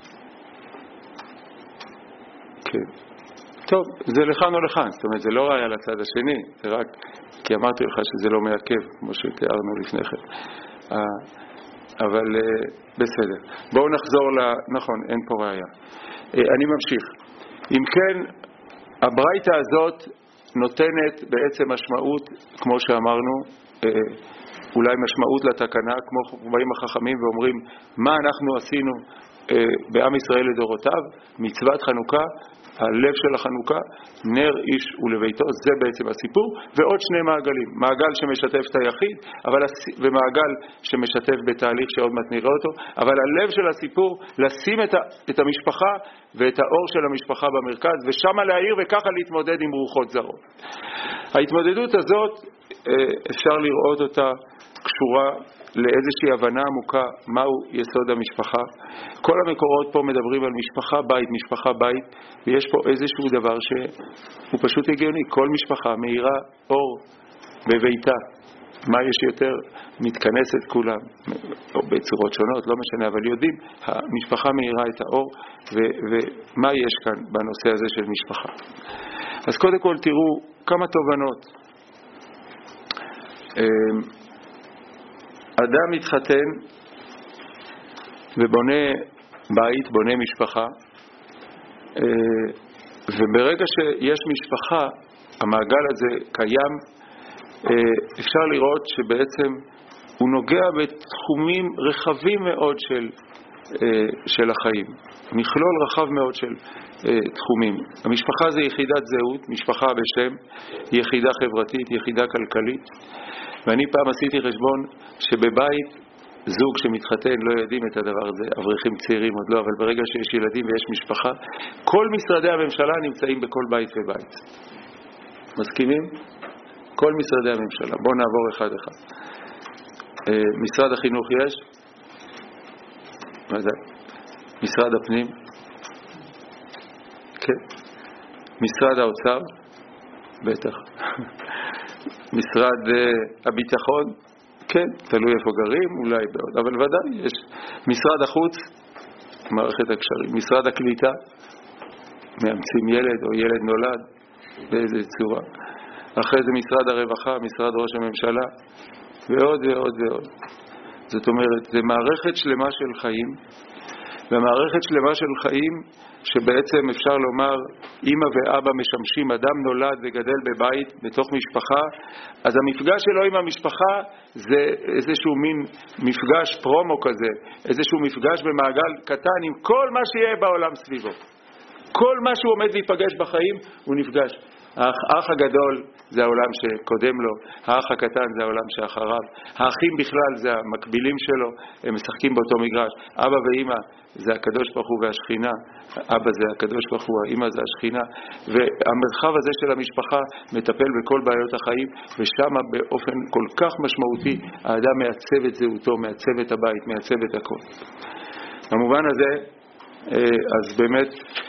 כן. טוב, זה לכאן או לכאן, זאת אומרת, זה לא ראיה לצד השני, זה רק, כי אמרתי לך שזה לא מעכב, כמו שתיארנו לפני כן. אבל בסדר. בואו נחזור ל... נכון, אין פה ראיה. אני ממשיך. אם כן, הברייתא הזאת נותנת בעצם משמעות, כמו שאמרנו, אולי משמעות לתקנה, כמו באים החכמים ואומרים, מה אנחנו עשינו בעם ישראל לדורותיו, מצוות חנוכה, הלב של החנוכה, נר איש ולביתו, זה בעצם הסיפור, ועוד שני מעגלים, מעגל שמשתף את היחיד, אבל, ומעגל שמשתף בתהליך שעוד מעט נראה אותו, אבל הלב של הסיפור, לשים את, ה, את המשפחה ואת האור של המשפחה במרכז, ושם להעיר וככה להתמודד עם רוחות זרות. ההתמודדות הזאת, אפשר לראות אותה קשורה לאיזושהי הבנה עמוקה מהו יסוד המשפחה. כל המקורות פה מדברים על משפחה בית, משפחה בית, ויש פה איזשהו דבר שהוא פשוט הגיוני. כל משפחה מאירה אור בביתה. מה יש יותר? מתכנסת כולם, או בצורות שונות, לא משנה, אבל יודעים, המשפחה מאירה את האור, ו- ומה יש כאן בנושא הזה של משפחה. אז קודם כל תראו כמה תובנות. אדם מתחתן ובונה בית, בונה משפחה, וברגע שיש משפחה, המעגל הזה קיים, אפשר לראות שבעצם הוא נוגע בתחומים רחבים מאוד של, של החיים, מכלול רחב מאוד של תחומים. המשפחה זה יחידת זהות, משפחה בשם, יחידה חברתית, יחידה כלכלית. ואני פעם עשיתי חשבון שבבית זוג שמתחתן לא יודעים את הדבר הזה, אברכים צעירים עוד לא, אבל ברגע שיש ילדים ויש משפחה, כל משרדי הממשלה נמצאים בכל בית ובית. מסכימים? כל משרדי הממשלה. בואו נעבור אחד אחד. משרד החינוך יש? מה זה? משרד הפנים? כן. משרד האוצר? בטח. משרד uh, הביטחון, כן, תלוי איפה גרים, אולי בעוד, אבל ודאי יש. משרד החוץ, מערכת הקשרים. משרד הקליטה, מאמצים ילד או ילד נולד, באיזה צורה. אחרי זה משרד הרווחה, משרד ראש הממשלה, ועוד ועוד ועוד. זאת אומרת, זה מערכת שלמה של חיים, ומערכת שלמה של חיים שבעצם אפשר לומר, אמא ואבא משמשים, אדם נולד וגדל בבית, בתוך משפחה, אז המפגש שלו עם המשפחה זה איזשהו מין מפגש פרומו כזה, איזשהו מפגש במעגל קטן עם כל מה שיהיה בעולם סביבו. כל מה שהוא עומד להיפגש בחיים הוא נפגש. האח, האח הגדול זה העולם שקודם לו, האח הקטן זה העולם שאחריו, האחים בכלל זה המקבילים שלו, הם משחקים באותו מגרש. אבא ואמא זה הקדוש ברוך הוא והשכינה, אבא זה הקדוש ברוך הוא, האמא זה השכינה, והמרחב הזה של המשפחה מטפל בכל בעיות החיים, ושם באופן כל כך משמעותי האדם מעצב את זהותו, מעצב את הבית, מעצב את הכל. במובן הזה, אז באמת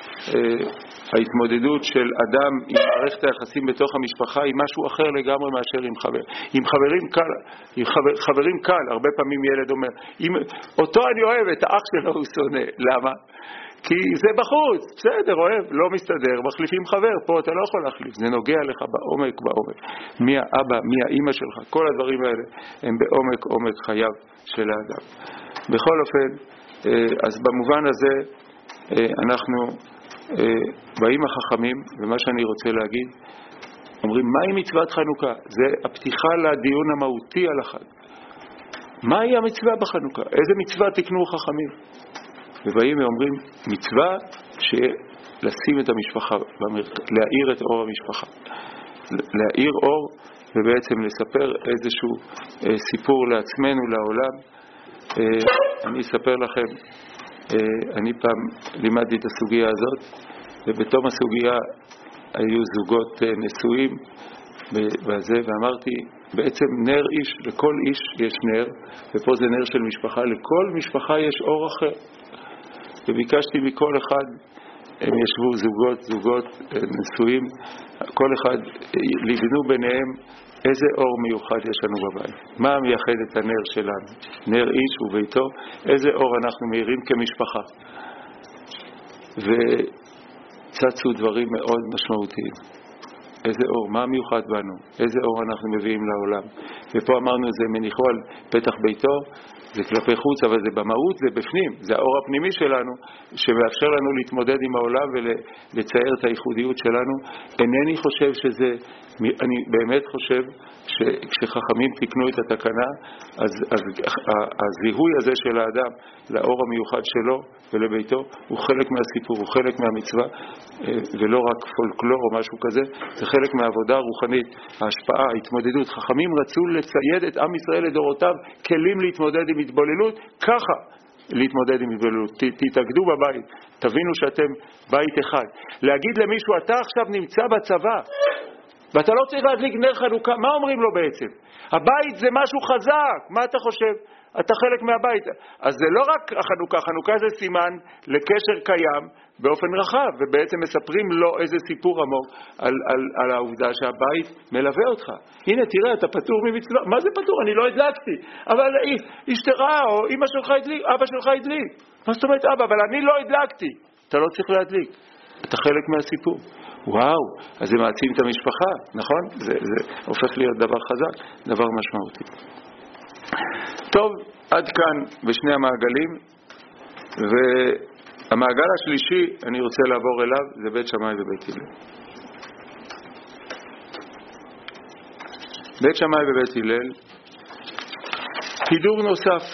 ההתמודדות של אדם עם מערכת היחסים בתוך המשפחה היא משהו אחר לגמרי מאשר עם חבר. עם חברים קל, עם חבר, חברים קל, הרבה פעמים ילד אומר, אם, אותו אני אוהב, את האח שלו הוא שונא. למה? כי זה בחוץ, בסדר, אוהב, לא מסתדר, מחליפים חבר, פה אתה לא יכול להחליף, זה נוגע לך בעומק, בעומק. מי האבא, מי האמא שלך, כל הדברים האלה הם בעומק, עומק חייו של האדם. בכל אופן, אז במובן הזה אנחנו באים החכמים, ומה שאני רוצה להגיד, אומרים, מהי מצוות חנוכה? זה הפתיחה לדיון המהותי על החג. מהי המצווה בחנוכה? איזה מצווה תקנו חכמים? ובאים ואומרים, מצווה שלשים את המשפחה, להאיר את אור המשפחה. להאיר אור ובעצם לספר איזשהו סיפור לעצמנו, לעולם. אני אספר לכם, אני פעם לימדתי את הסוגיה הזאת, ובתום הסוגיה היו זוגות נשואים בזה, ואמרתי, בעצם נר איש, לכל איש יש נר, ופה זה נר של משפחה, לכל משפחה יש אור אחר. וביקשתי מכל אחד, הם ישבו זוגות, זוגות נשואים, כל אחד לבנו ביניהם איזה אור מיוחד יש לנו בבית. מה מייחד את הנר שלנו? נר איש וביתו, איזה אור אנחנו מאירים כמשפחה. וצצו דברים מאוד משמעותיים. איזה אור, מה מיוחד בנו? איזה אור אנחנו מביאים לעולם? ופה אמרנו, זה מניחו על פתח ביתו, זה כלפי חוץ, אבל זה במהות, זה בפנים, זה האור הפנימי שלנו, שמאפשר לנו להתמודד עם העולם ולצייר את הייחודיות שלנו. אינני חושב שזה, אני באמת חושב שכשחכמים תיקנו את התקנה, אז, אז הזיהוי הזה של האדם לאור המיוחד שלו ולביתו, הוא חלק מהסיפור, הוא חלק מהמצווה, ולא רק פולקלור או משהו כזה, זה חלק מהעבודה הרוחנית, ההשפעה, ההתמודדות. חכמים רצו לצייד את עם ישראל לדורותיו כלים להתמודד עם התבוללות, ככה להתמודד עם התבוללות. תתאגדו בבית, תבינו שאתם בית אחד. להגיד למישהו, אתה עכשיו נמצא בצבא, ואתה לא צריך להדליק נר חנוכה, מה אומרים לו בעצם? הבית זה משהו חזק, מה אתה חושב? אתה חלק מהבית. אז זה לא רק החנוכה, חנוכה זה סימן לקשר קיים באופן רחב, ובעצם מספרים לו איזה סיפור עמוק על, על, על העובדה שהבית מלווה אותך. הנה תראה, אתה פטור ממצווה. מה זה פטור? אני לא הדלקתי. אבל אשתך או אמא שלך הדליק, אבא שלך הדליק. מה זאת אומרת אבא? אבל אני לא הדלקתי. אתה לא צריך להדליק. אתה חלק מהסיפור. וואו, אז זה מעצים את המשפחה, נכון? זה, זה הופך להיות דבר חזק, דבר משמעותי. טוב, עד כאן בשני המעגלים, והמעגל השלישי, אני רוצה לעבור אליו, זה בית שמאי ובית הלל. בית שמאי ובית הלל, חידור נוסף.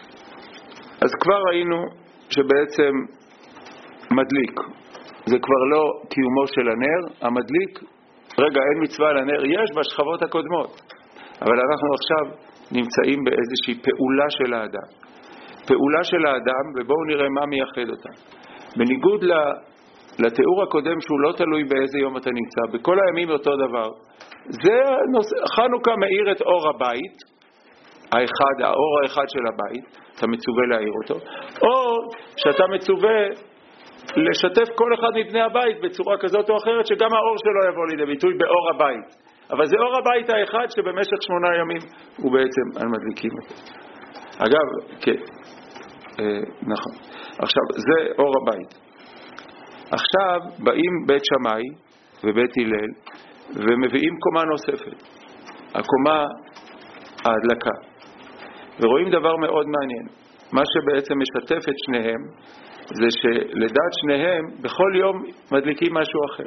אז כבר ראינו שבעצם מדליק. זה כבר לא קיומו של הנר, המדליק, רגע, אין מצווה על הנר, יש בשכבות הקודמות. אבל אנחנו עכשיו נמצאים באיזושהי פעולה של האדם. פעולה של האדם, ובואו נראה מה מייחד אותה. בניגוד לתיאור הקודם שהוא לא תלוי באיזה יום אתה נמצא, בכל הימים אותו דבר. זה נושא, חנוכה מאיר את אור הבית, האחד, האור האחד של הבית, אתה מצווה להאיר אותו, או שאתה מצווה לשתף כל אחד מבני הבית בצורה כזאת או אחרת, שגם האור שלו יבוא לידי ביטוי באור הבית. אבל זה אור הבית האחד שבמשך שמונה ימים הוא בעצם על מדליקים אותו. אגב, כן, אה, נכון. עכשיו, זה אור הבית. עכשיו באים בית שמאי ובית הלל ומביאים קומה נוספת. הקומה ההדלקה. ורואים דבר מאוד מעניין. מה שבעצם משתף את שניהם, זה שלדעת שניהם בכל יום מדליקים משהו אחר.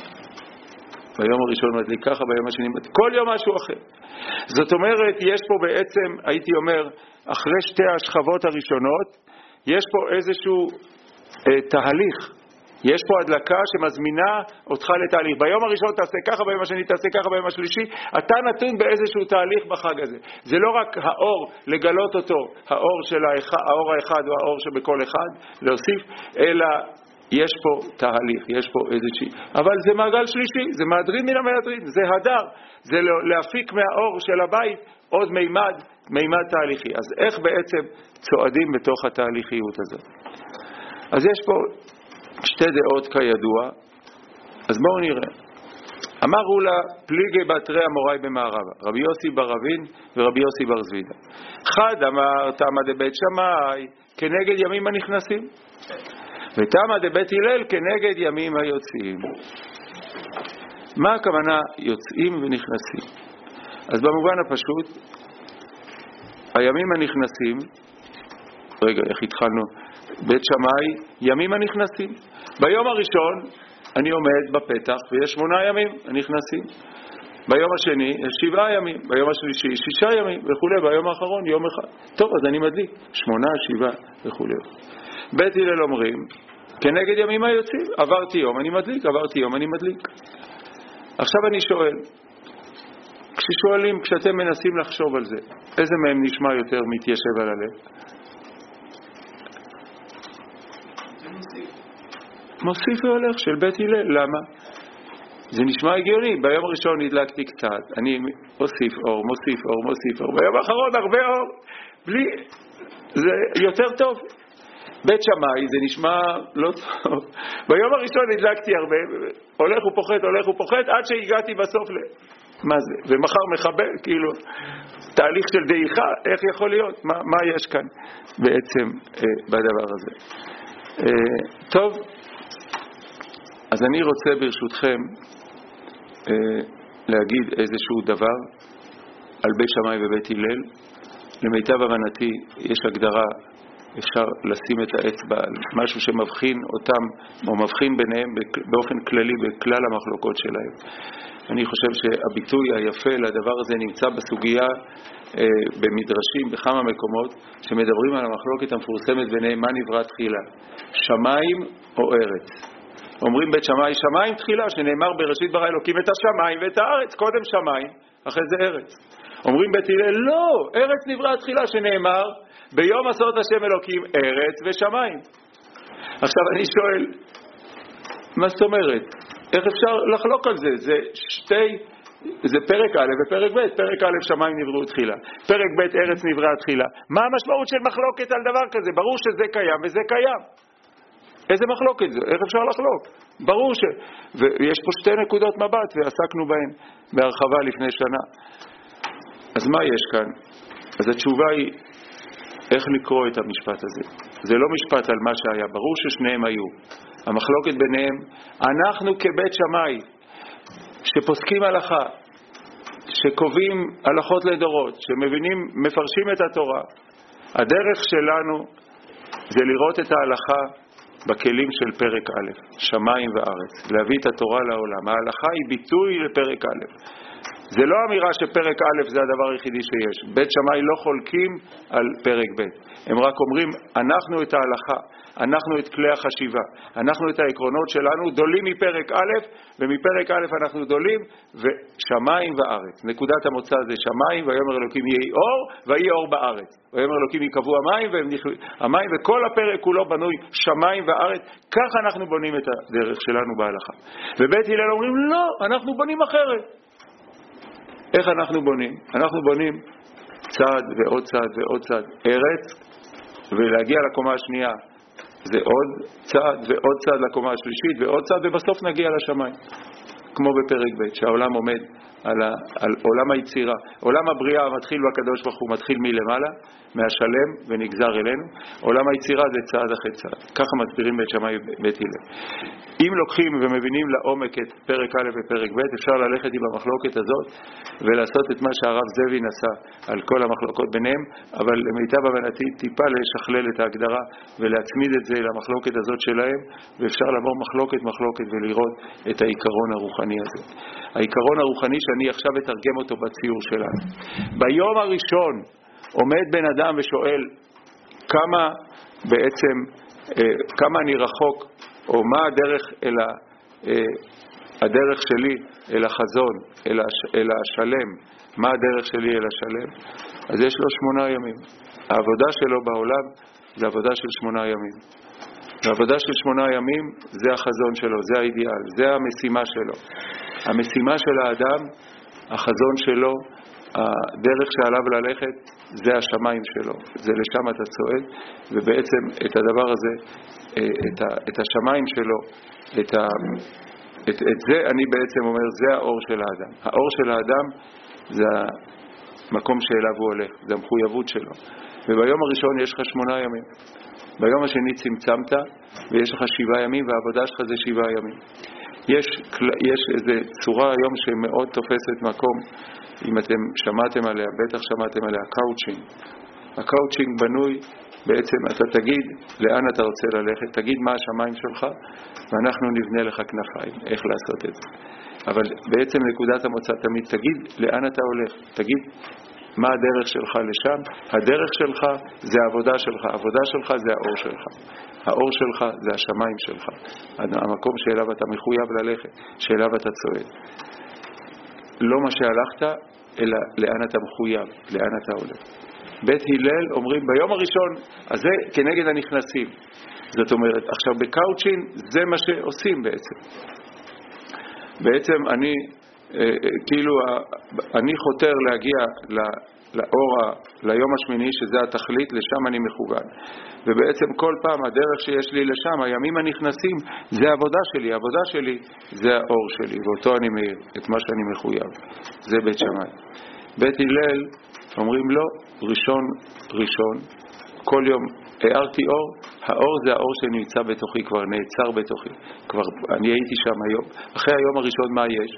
ביום הראשון מדליק ככה, ביום השני מדליק, כל יום משהו אחר. זאת אומרת, יש פה בעצם, הייתי אומר, אחרי שתי השכבות הראשונות, יש פה איזשהו אה, תהליך. יש פה הדלקה שמזמינה אותך לתהליך. ביום הראשון תעשה ככה, ביום השני תעשה ככה, ביום השלישי. אתה נתון באיזשהו תהליך בחג הזה. זה לא רק האור, לגלות אותו, האור של האחד, האור האחד או האור שבכל אחד, להוסיף, אלא יש פה תהליך, יש פה איזושהי. אבל זה מעגל שלישי, זה מהדרין מן המהדרין, זה הדר, זה להפיק מהאור של הבית עוד מימד, מימד תהליכי. אז איך בעצם צועדים בתוך התהליכיות הזאת? אז יש פה שתי דעות כידוע, אז בואו נראה. אמרו לה פליגי בתרי אמוראי במערבה, רבי יוסי בר רבין ורבי יוסי בר זבידה. חד אמר תמה דבית שמאי כנגד ימים הנכנסים, ותמה דבית הלל כנגד ימים היוצאים. מה הכוונה יוצאים ונכנסים? אז במובן הפשוט, הימים הנכנסים, רגע, איך התחלנו? בית שמאי, ימים הנכנסים. ביום הראשון אני עומד בפתח ויש שמונה ימים הנכנסים. ביום השני יש שבעה ימים, ביום השלישי שישה ימים וכו', ביום האחרון יום אחד. טוב, אז אני מדליק שמונה, שבעה וכו'. בית הלל אומרים, כנגד ימים היוצאים, עברתי יום אני מדליק, עברתי יום אני מדליק. עכשיו אני שואל, כששואלים, כשאתם מנסים לחשוב על זה, איזה מהם נשמע יותר מתיישב על הלב? מוסיף והולך של בית הלל. למה? זה נשמע הגיוני, ביום הראשון הדלקתי קצת, אני מוסיף אור, מוסיף אור, מוסיף אור, ביום האחרון הרבה אור, בלי, זה יותר טוב. בית שמאי זה נשמע לא טוב, ביום הראשון הדלקתי הרבה, הולך ופוחת, הולך ופוחת, עד שהגעתי בסוף ל... מה זה? ומחר מחבל, כאילו, תהליך של דעיכה, איך יכול להיות? מה, מה יש כאן בעצם אה, בדבר הזה? אה, טוב, אז אני רוצה ברשותכם אה, להגיד איזשהו דבר על בית שמאי ובית הלל. למיטב הבנתי יש הגדרה, אפשר לשים את האצבע על משהו שמבחין אותם, או מבחין ביניהם באופן כללי בכלל המחלוקות שלהם. אני חושב שהביטוי היפה לדבר הזה נמצא בסוגיה אה, במדרשים בכמה מקומות שמדברים על המחלוקת המפורסמת ביניהם, מה נברא תחילה, שמיים או ארץ. אומרים בית שמאי, שמיים תחילה, שנאמר בראשית ברא אלוקים את השמיים ואת הארץ, קודם שמיים, אחרי זה ארץ. אומרים בית הלל, לא, ארץ נברא תחילה, שנאמר ביום עשות השם אלוקים ארץ ושמיים. עכשיו אני שואל, מה זאת אומרת? איך אפשר לחלוק על זה? זה שתי, זה פרק א' ופרק ב'. פרק א' שמיים נבראו תחילה, פרק ב' ארץ נבראה תחילה. מה המשמעות של מחלוקת על דבר כזה? ברור שזה קיים וזה קיים. איזה מחלוקת זה? איך אפשר לחלוק? ברור ש... ויש פה שתי נקודות מבט ועסקנו בהן בהרחבה לפני שנה. אז מה יש כאן? אז התשובה היא איך לקרוא את המשפט הזה. זה לא משפט על מה שהיה, ברור ששניהם היו. המחלוקת ביניהם, אנחנו כבית שמאי שפוסקים הלכה, שקובעים הלכות לדורות, שמבינים, מפרשים את התורה, הדרך שלנו זה לראות את ההלכה בכלים של פרק א', שמיים וארץ, להביא את התורה לעולם. ההלכה היא ביטוי לפרק א'. זה לא אמירה שפרק א' זה הדבר היחידי שיש. בית שמאי לא חולקים על פרק ב'. הם רק אומרים, אנחנו את ההלכה, אנחנו את כלי החשיבה, אנחנו את העקרונות שלנו דולים מפרק א', ומפרק א' אנחנו דולים, ושמיים וארץ. נקודת המוצא זה שמיים, ויאמר אלוקים יהי אור, ויהי אור בארץ. ויאמר אלוקים יקבעו המים, והם נכ... המים, וכל הפרק כולו בנוי שמיים וארץ. כך אנחנו בונים את הדרך שלנו בהלכה. ובית הלל אומרים, לא, אנחנו בונים אחרת. איך אנחנו בונים? אנחנו בונים צעד ועוד צעד ועוד צעד ארץ, ולהגיע לקומה השנייה זה עוד צעד ועוד צעד לקומה השלישית ועוד צעד, ובסוף נגיע לשמיים, כמו בפרק ב', שהעולם עומד על, ה, על עולם היצירה. עולם הבריאה מתחיל בקדוש ברוך הוא, מתחיל מלמעלה, מהשלם ונגזר אלינו. עולם היצירה זה צעד אחרי צעד. ככה מסבירים בית שמאי ובית הלל. אם לוקחים ומבינים לעומק את פרק א' ופרק ב', אפשר ללכת עם המחלוקת הזאת ולעשות את מה שהרב זבין עשה על כל המחלוקות ביניהם, אבל למיטב הבנתי טיפה לשכלל את ההגדרה ולהצמיד את זה למחלוקת הזאת שלהם, ואפשר לעבור מחלוקת מחלוקת ולראות את העיקרון הרוחני הזה. העיקרון הרוחני שאני עכשיו אתרגם אותו בציור שלנו. ביום הראשון עומד בן אדם ושואל כמה בעצם, אה, כמה אני רחוק, או מה הדרך אל ה, אה, הדרך שלי אל החזון, אל, הש, אל השלם, מה הדרך שלי אל השלם. אז יש לו שמונה ימים. העבודה שלו בעולם זה עבודה של שמונה ימים. והעבודה של שמונה ימים זה החזון שלו, זה האידיאל, זה המשימה שלו. המשימה של האדם, החזון שלו, הדרך שעליו ללכת, זה השמיים שלו, זה לשם אתה צועד, ובעצם את הדבר הזה, את, ה, את השמיים שלו, את, ה, את, את זה אני בעצם אומר, זה האור של האדם. האור של האדם זה המקום שאליו הוא הולך, זה המחויבות שלו. וביום הראשון יש לך שמונה ימים. ביום השני צמצמת, ויש לך שבעה ימים, והעבודה שלך זה שבעה ימים. יש, יש איזו צורה היום שמאוד תופסת מקום, אם אתם שמעתם עליה, בטח שמעתם עליה, קאוצ'ינג. הקאוצ'ינג בנוי, בעצם אתה תגיד לאן אתה רוצה ללכת, תגיד מה השמיים שלך, ואנחנו נבנה לך כנפיים, איך לעשות את זה. אבל בעצם נקודת המוצא תמיד, תגיד לאן אתה הולך, תגיד מה הדרך שלך לשם. הדרך שלך זה העבודה שלך, העבודה שלך זה האור שלך. האור שלך זה השמיים שלך, המקום שאליו אתה מחויב ללכת, שאליו אתה צועד. לא מה שהלכת, אלא לאן אתה מחויב, לאן אתה הולך. בית הלל אומרים ביום הראשון, אז זה כנגד הנכנסים. זאת אומרת, עכשיו בקאוצ'ין זה מה שעושים בעצם. בעצם אני, כאילו, אני חותר להגיע לאור, ליום השמיני, שזה התכלית, לשם אני מכוון. ובעצם כל פעם הדרך שיש לי לשם, הימים הנכנסים, זה העבודה שלי. העבודה שלי זה האור שלי, ואותו אני מאיר, את מה שאני מחויב. זה בית שמאי. בית הלל אומרים לו, ראשון ראשון, כל יום הארתי אור, האור זה האור שנמצא בתוכי, כבר נעצר בתוכי. כבר, אני הייתי שם היום. אחרי היום הראשון מה יש?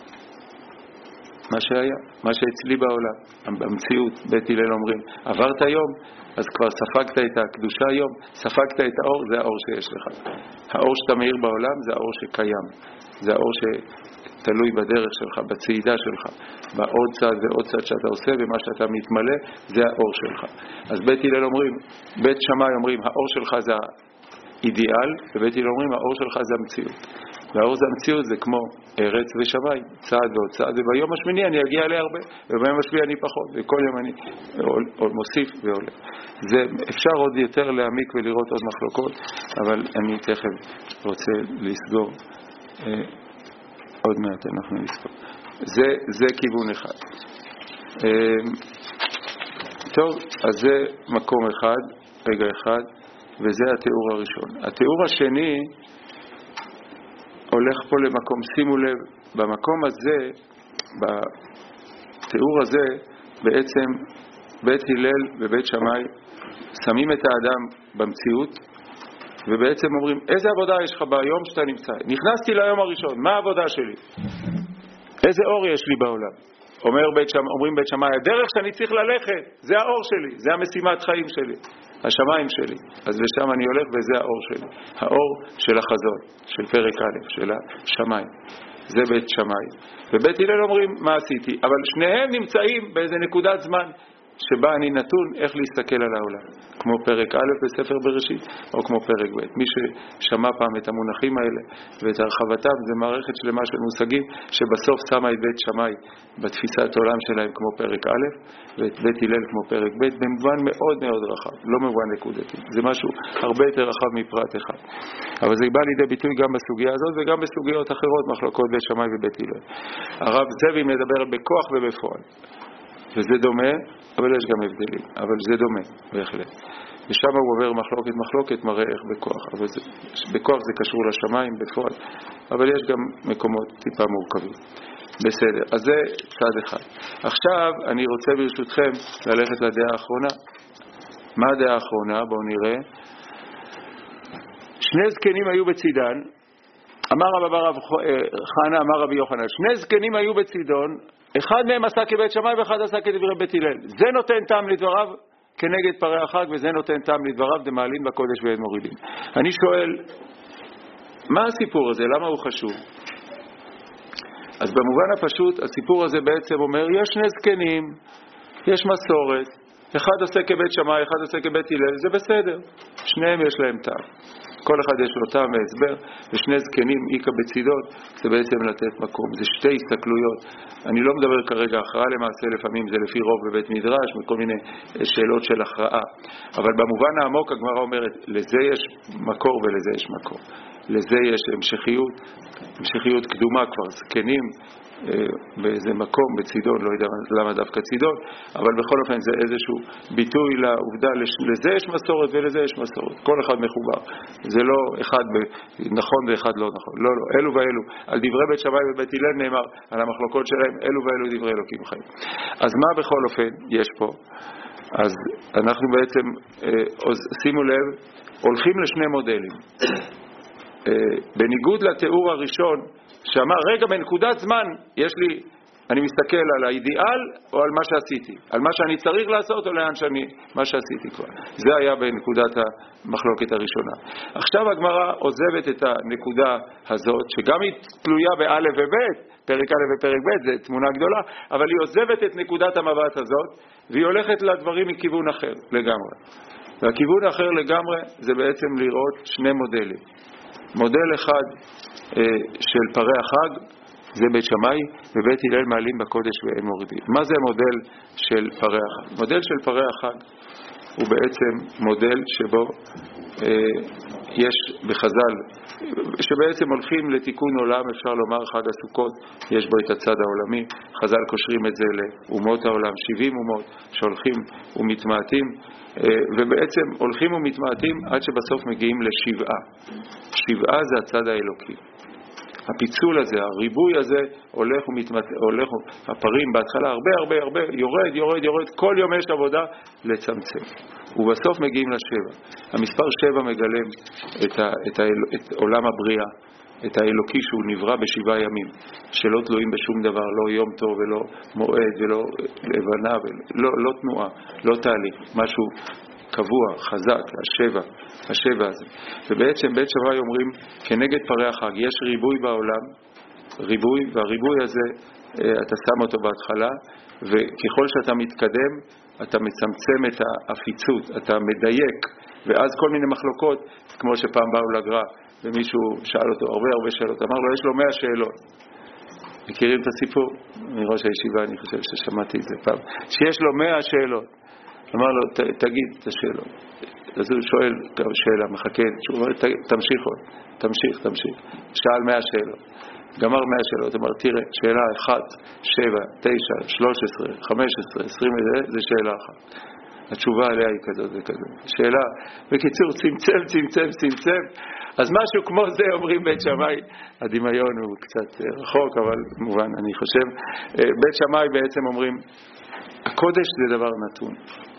מה שהיה, מה שאצלי בעולם, במציאות. בית הלל אומרים, עברת יום, אז כבר ספגת את הקדושה היום, ספגת את האור, זה האור שיש לך. האור שאתה מאיר בעולם זה האור שקיים, זה האור שתלוי בדרך שלך, בצעידה שלך, בעוד צעד ועוד צעד שאתה עושה, ומה שאתה מתמלא, זה האור שלך. אז בית הלל אומרים, בית שמאי אומרים, האור שלך זה האידיאל, ובית הלל אומרים, האור שלך זה המציאות. והאור זה המציאות, זה כמו ארץ ושמיים, צעד ועוד צעד, וביום השמיני אני אגיע עליה הרבה, וביום השמיני אני פחות, וכל יום אני מוסיף ועולה. זה אפשר עוד יותר להעמיק ולראות עוד מחלוקות, אבל אני תכף רוצה לסגור, אה, עוד מעט אנחנו נסגור. זה, זה כיוון אחד. אה, טוב, אז זה מקום אחד, רגע אחד, וזה התיאור הראשון. התיאור השני, הולך פה למקום, שימו לב, במקום הזה, בתיאור הזה, בעצם בית הלל ובית שמאי שמים את האדם במציאות, ובעצם אומרים, איזה עבודה יש לך ביום שאתה נמצא? נכנסתי ליום הראשון, מה העבודה שלי? איזה אור יש לי בעולם? אומר בית שמאי, אומרים בית שמאי, הדרך שאני צריך ללכת, זה האור שלי, זה המשימת חיים שלי. השמיים שלי, אז לשם אני הולך וזה האור שלי, האור של החזון, של פרק א', של השמיים, זה בית שמאי. ובית הלל אומרים, מה עשיתי? אבל שניהם נמצאים באיזה נקודת זמן שבה אני נתון איך להסתכל על העולם, כמו פרק א' בספר בראשית, או כמו פרק ב'. מי ששמע פעם את המונחים האלה ואת הרחבתם, זה מערכת שלמה של מושגים שבסוף שמה את בית שמאי בתפיסת עולם שלהם כמו פרק א', ואת בית הלל כמו פרק ב', במובן מאוד מאוד רחב, לא במובן נקודתי. זה משהו הרבה יותר רחב מפרט אחד. אבל זה בא לידי ביטוי גם בסוגיה הזאת וגם בסוגיות אחרות, מחלוקות בית שמאי ובית הלל. הרב זאבי מדבר בכוח ובפועל. וזה דומה, אבל יש גם הבדלים, אבל זה דומה, בהחלט. ושם הוא עובר מחלוקת, מחלוקת מראה איך בכוח, אבל זה, בכוח זה קשור לשמיים, בפועל, אבל יש גם מקומות טיפה מורכבים. בסדר, אז זה צד אחד. עכשיו אני רוצה ברשותכם ללכת לדעה האחרונה. מה הדעה האחרונה? בואו נראה. שני זקנים היו בצידן, אמר רב רב חנה, אמר רבי יוחנן, שני זקנים היו בצידון, אחד מהם עשה כבית שמאי ואחד עשה כדברי בית הלל. זה נותן טעם לדבריו כנגד פרי החג, וזה נותן טעם לדבריו דמעלין בקודש ואין מורידים. אני שואל, מה הסיפור הזה? למה הוא חשוב? אז במובן הפשוט, הסיפור הזה בעצם אומר, יש שני זקנים, יש מסורת, אחד עושה כבית שמאי, אחד עושה כבית הלל, זה בסדר. שניהם יש להם טעם. כל אחד יש לו טעם והסבר, ושני זקנים איקה בצידות, זה בעצם לתת מקום. זה שתי הסתכלויות. אני לא מדבר כרגע הכרעה למעשה, לפעמים זה לפי רוב בבית מדרש, מכל מיני שאלות של הכרעה. אבל במובן העמוק הגמרא אומרת, לזה יש מקור ולזה יש מקור. לזה יש המשכיות, המשכיות קדומה כבר, זקנים, באיזה מקום בצידון, לא יודע למה דווקא צידון, אבל בכל אופן זה איזשהו ביטוי לעובדה, לזה יש מסורת ולזה יש מסורת, כל אחד מחובר, זה לא אחד נכון ואחד לא נכון, לא, לא, אלו ואלו, על דברי בית שמאי ובית הלל נאמר, על המחלוקות שלהם, אלו ואלו דברי אלוקים חיים. אז מה בכל אופן יש פה? אז אנחנו בעצם, שימו לב, הולכים לשני מודלים, בניגוד לתיאור הראשון, שאמר, רגע, בנקודת זמן, יש לי, אני מסתכל על האידיאל או על מה שעשיתי, על מה שאני צריך לעשות או לאן שאני, מה שעשיתי כבר. זה היה בנקודת המחלוקת הראשונה. עכשיו הגמרא עוזבת את הנקודה הזאת, שגם היא תלויה באלף ובית, פרק א' ופרק ב', זה תמונה גדולה, אבל היא עוזבת את נקודת המבט הזאת, והיא הולכת לדברים מכיוון אחר לגמרי. והכיוון האחר לגמרי זה בעצם לראות שני מודלים. מודל אחד אה, של פרי החג, זה בית שמאי, ובית הלל מעלים בקודש ואין מורידים. מה זה המודל של פרי החג? מודל של פרי החג הוא בעצם מודל שבו אה, יש בחז"ל שבעצם הולכים לתיקון עולם, אפשר לומר חג הסוכות, יש בו את הצד העולמי, חז"ל קושרים את זה לאומות העולם, שבעים אומות שהולכים ומתמעטים, ובעצם הולכים ומתמעטים עד שבסוף מגיעים לשבעה. שבעה זה הצד האלוקי. הפיצול הזה, הריבוי הזה הולך ומתמעט, הולך, הפרים בהתחלה הרבה הרבה הרבה, יורד, יורד, יורד, כל יום יש עבודה לצמצם. ובסוף מגיעים לשבע. המספר שבע מגלם את, ה, את, ה, את עולם הבריאה, את האלוקי שהוא נברא בשבעה ימים, שלא תלויים בשום דבר, לא יום טוב ולא מועד ולא לבנה, ולא, לא תנועה, לא תהליך, משהו קבוע, חזק, השבע, השבע הזה. ובעצם בית שבעי אומרים, כנגד פרי החג, יש ריבוי בעולם, ריבוי, והריבוי הזה, אתה שם אותו בהתחלה, וככל שאתה מתקדם, אתה מצמצם את האפיצות, אתה מדייק, ואז כל מיני מחלוקות, כמו שפעם באו לגר"א, ומישהו שאל אותו הרבה הרבה שאלות, אמר לו, יש לו מאה שאלות. מכירים את הסיפור? מראש הישיבה, אני חושב ששמעתי את זה פעם. שיש לו מאה שאלות. אמר לו, ת, תגיד את השאלות. אז הוא שואל שאלה, מחכה, הוא אומר, תמשיך עוד, תמשיך, תמשיך. שאל מאה שאלות. גמר מאה שאלות, אמר, תראה, שאלה אחת, שבע, תשע, שלוש עשרה, חמש עשרה, עשרים, זה שאלה אחת. התשובה עליה היא כזאת וכזאת. שאלה, בקיצור, צמצם, צמצם, צמצם. אז משהו כמו זה אומרים בית שמאי, הדמיון הוא קצת רחוק, אבל מובן, אני חושב. בית שמאי בעצם אומרים, הקודש זה דבר נתון.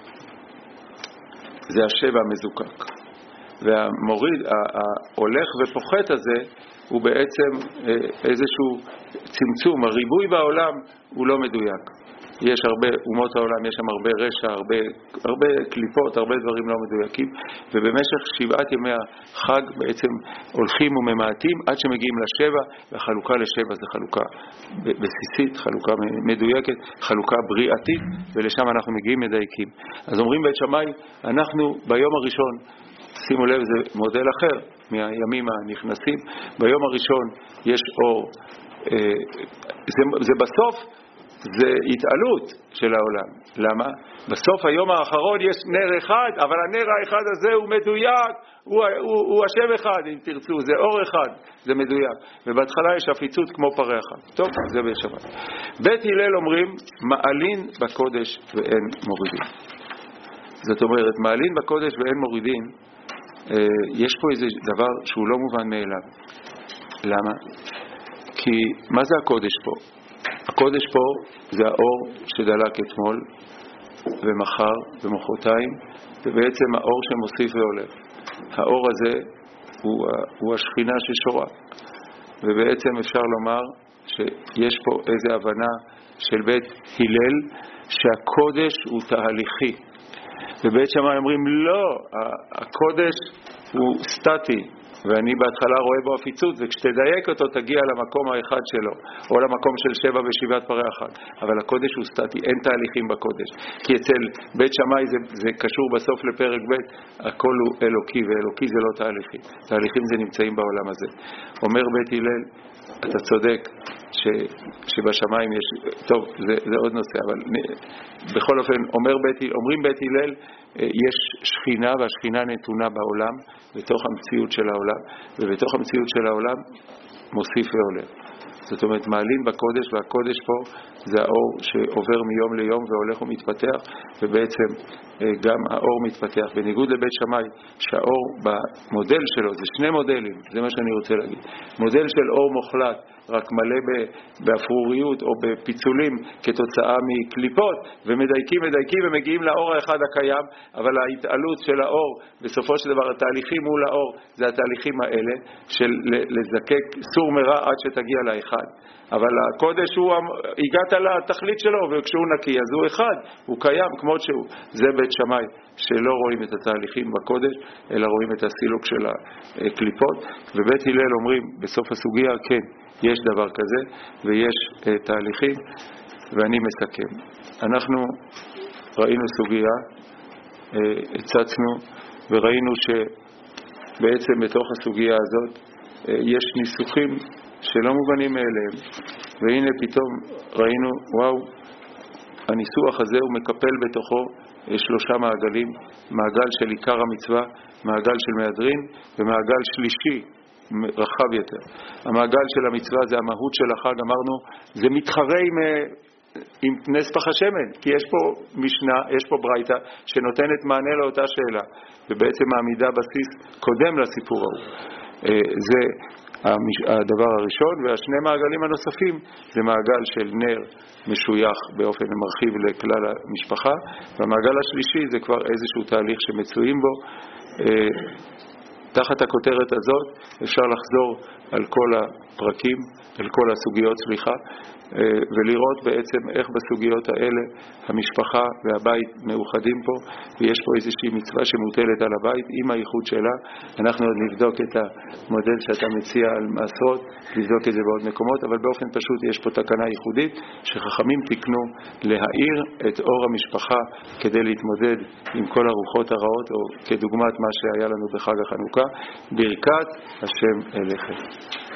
זה השבע המזוקק. והמוריד, ההולך ופוחת הזה, הוא בעצם איזשהו צמצום. הריבוי בעולם הוא לא מדויק. יש הרבה, אומות העולם, יש שם הרבה רשע, הרבה, הרבה קליפות, הרבה דברים לא מדויקים, ובמשך שבעת ימי החג בעצם הולכים וממעטים עד שמגיעים לשבע, והחלוקה לשבע זה חלוקה בסיסית, חלוקה מדויקת, חלוקה בריאתית, ולשם אנחנו מגיעים מדייקים. אז אומרים בית שמאי, אנחנו ביום הראשון, שימו לב, זה מודל אחר מהימים הנכנסים, ביום הראשון יש אור, זה, זה בסוף, זה התעלות של העולם. למה? בסוף היום האחרון יש נר אחד, אבל הנר האחד הזה הוא מדויק, הוא, הוא, הוא השם אחד, אם תרצו, זה אור אחד, זה מדויק. ובהתחלה יש אפיצות כמו פרי אחד. טוב, זה בשבת. בית הלל אומרים, מעלין בקודש ואין מורידין. זאת אומרת, מעלין בקודש ואין מורידין, יש פה איזה דבר שהוא לא מובן מאליו. למה? כי מה זה הקודש פה? הקודש פה זה האור שדלק אתמול ומחר ומחרתיים, ובעצם האור שמוסיף והולך. האור הזה הוא, הוא השכינה ששורה, ובעצם אפשר לומר שיש פה איזו הבנה של בית הלל שהקודש הוא תהליכי, ובית שמאי אומרים לא, הקודש הוא סטטי, ואני בהתחלה רואה בו אפיצות, וכשתדייק אותו תגיע למקום האחד שלו, או למקום של שבע ושבעת פרי אחד. אבל הקודש הוא סטטי, אין תהליכים בקודש. כי אצל בית שמאי זה, זה קשור בסוף לפרק ב', הכל הוא אלוקי, ואלוקי זה לא תהליכים. תהליכים זה נמצאים בעולם הזה. אומר בית הלל, אתה צודק, ש, שבשמיים יש, טוב, זה, זה עוד נושא, אבל בכל אופן, אומר בית, אומרים בית הלל, יש שכינה, והשכינה נתונה בעולם, בתוך המציאות של העולם, ובתוך המציאות של העולם מוסיף ועולה. זאת אומרת, מעלין בקודש, והקודש פה זה האור שעובר מיום ליום והולך ומתפתח, ובעצם גם האור מתפתח. בניגוד לבית שמאי, שהאור במודל שלו, זה שני מודלים, זה מה שאני רוצה להגיד. מודל של אור מוחלט, רק מלא באפרוריות או בפיצולים כתוצאה מקליפות, ומדייקים מדייקים ומגיעים לאור האחד הקיים, אבל ההתעלות של האור, בסופו של דבר התהליכים מול האור, זה התהליכים האלה של לזקק סור מרע עד שתגיע לאחד. אבל הקודש הוא, הגעת לתכלית שלו, וכשהוא נקי אז הוא אחד, הוא קיים כמות שהוא. זה בית שמאי שלא רואים את התהליכים בקודש, אלא רואים את הסילוק של הקליפות. ובית הלל אומרים בסוף הסוגיה, כן, יש דבר כזה ויש uh, תהליכים. ואני מסכם, אנחנו ראינו סוגיה, uh, הצצנו וראינו שבעצם בתוך הסוגיה הזאת uh, יש ניסוחים שלא מובנים מאליהם, והנה פתאום ראינו, וואו, הניסוח הזה הוא מקפל בתוכו שלושה מעגלים, מעגל של עיקר המצווה, מעגל של מהדרין, ומעגל שלישי רחב יותר. המעגל של המצווה זה המהות של החג, אמרנו, זה מתחרה עם, עם נס פח השמן, כי יש פה משנה, יש פה ברייתא שנותנת מענה לאותה שאלה, ובעצם מעמידה בסיס קודם לסיפור ההוא. זה הדבר הראשון, והשני מעגלים הנוספים זה מעגל של נר משוייך באופן מרחיב לכלל המשפחה, והמעגל השלישי זה כבר איזשהו תהליך שמצויים בו. תחת הכותרת הזאת אפשר לחזור על כל הפרקים, על כל הסוגיות, סליחה, ולראות בעצם איך בסוגיות האלה המשפחה והבית מאוחדים פה, ויש פה איזושהי מצווה שמוטלת על הבית עם הייחוד שלה. אנחנו עוד נבדוק את המודל שאתה מציע על מעשרות, נבדוק את זה בעוד מקומות, אבל באופן פשוט יש פה תקנה ייחודית שחכמים תקנו להאיר את אור המשפחה כדי להתמודד עם כל הרוחות הרעות, או כדוגמת מה שהיה לנו בחג החנוכה, ברכת השם אליכם.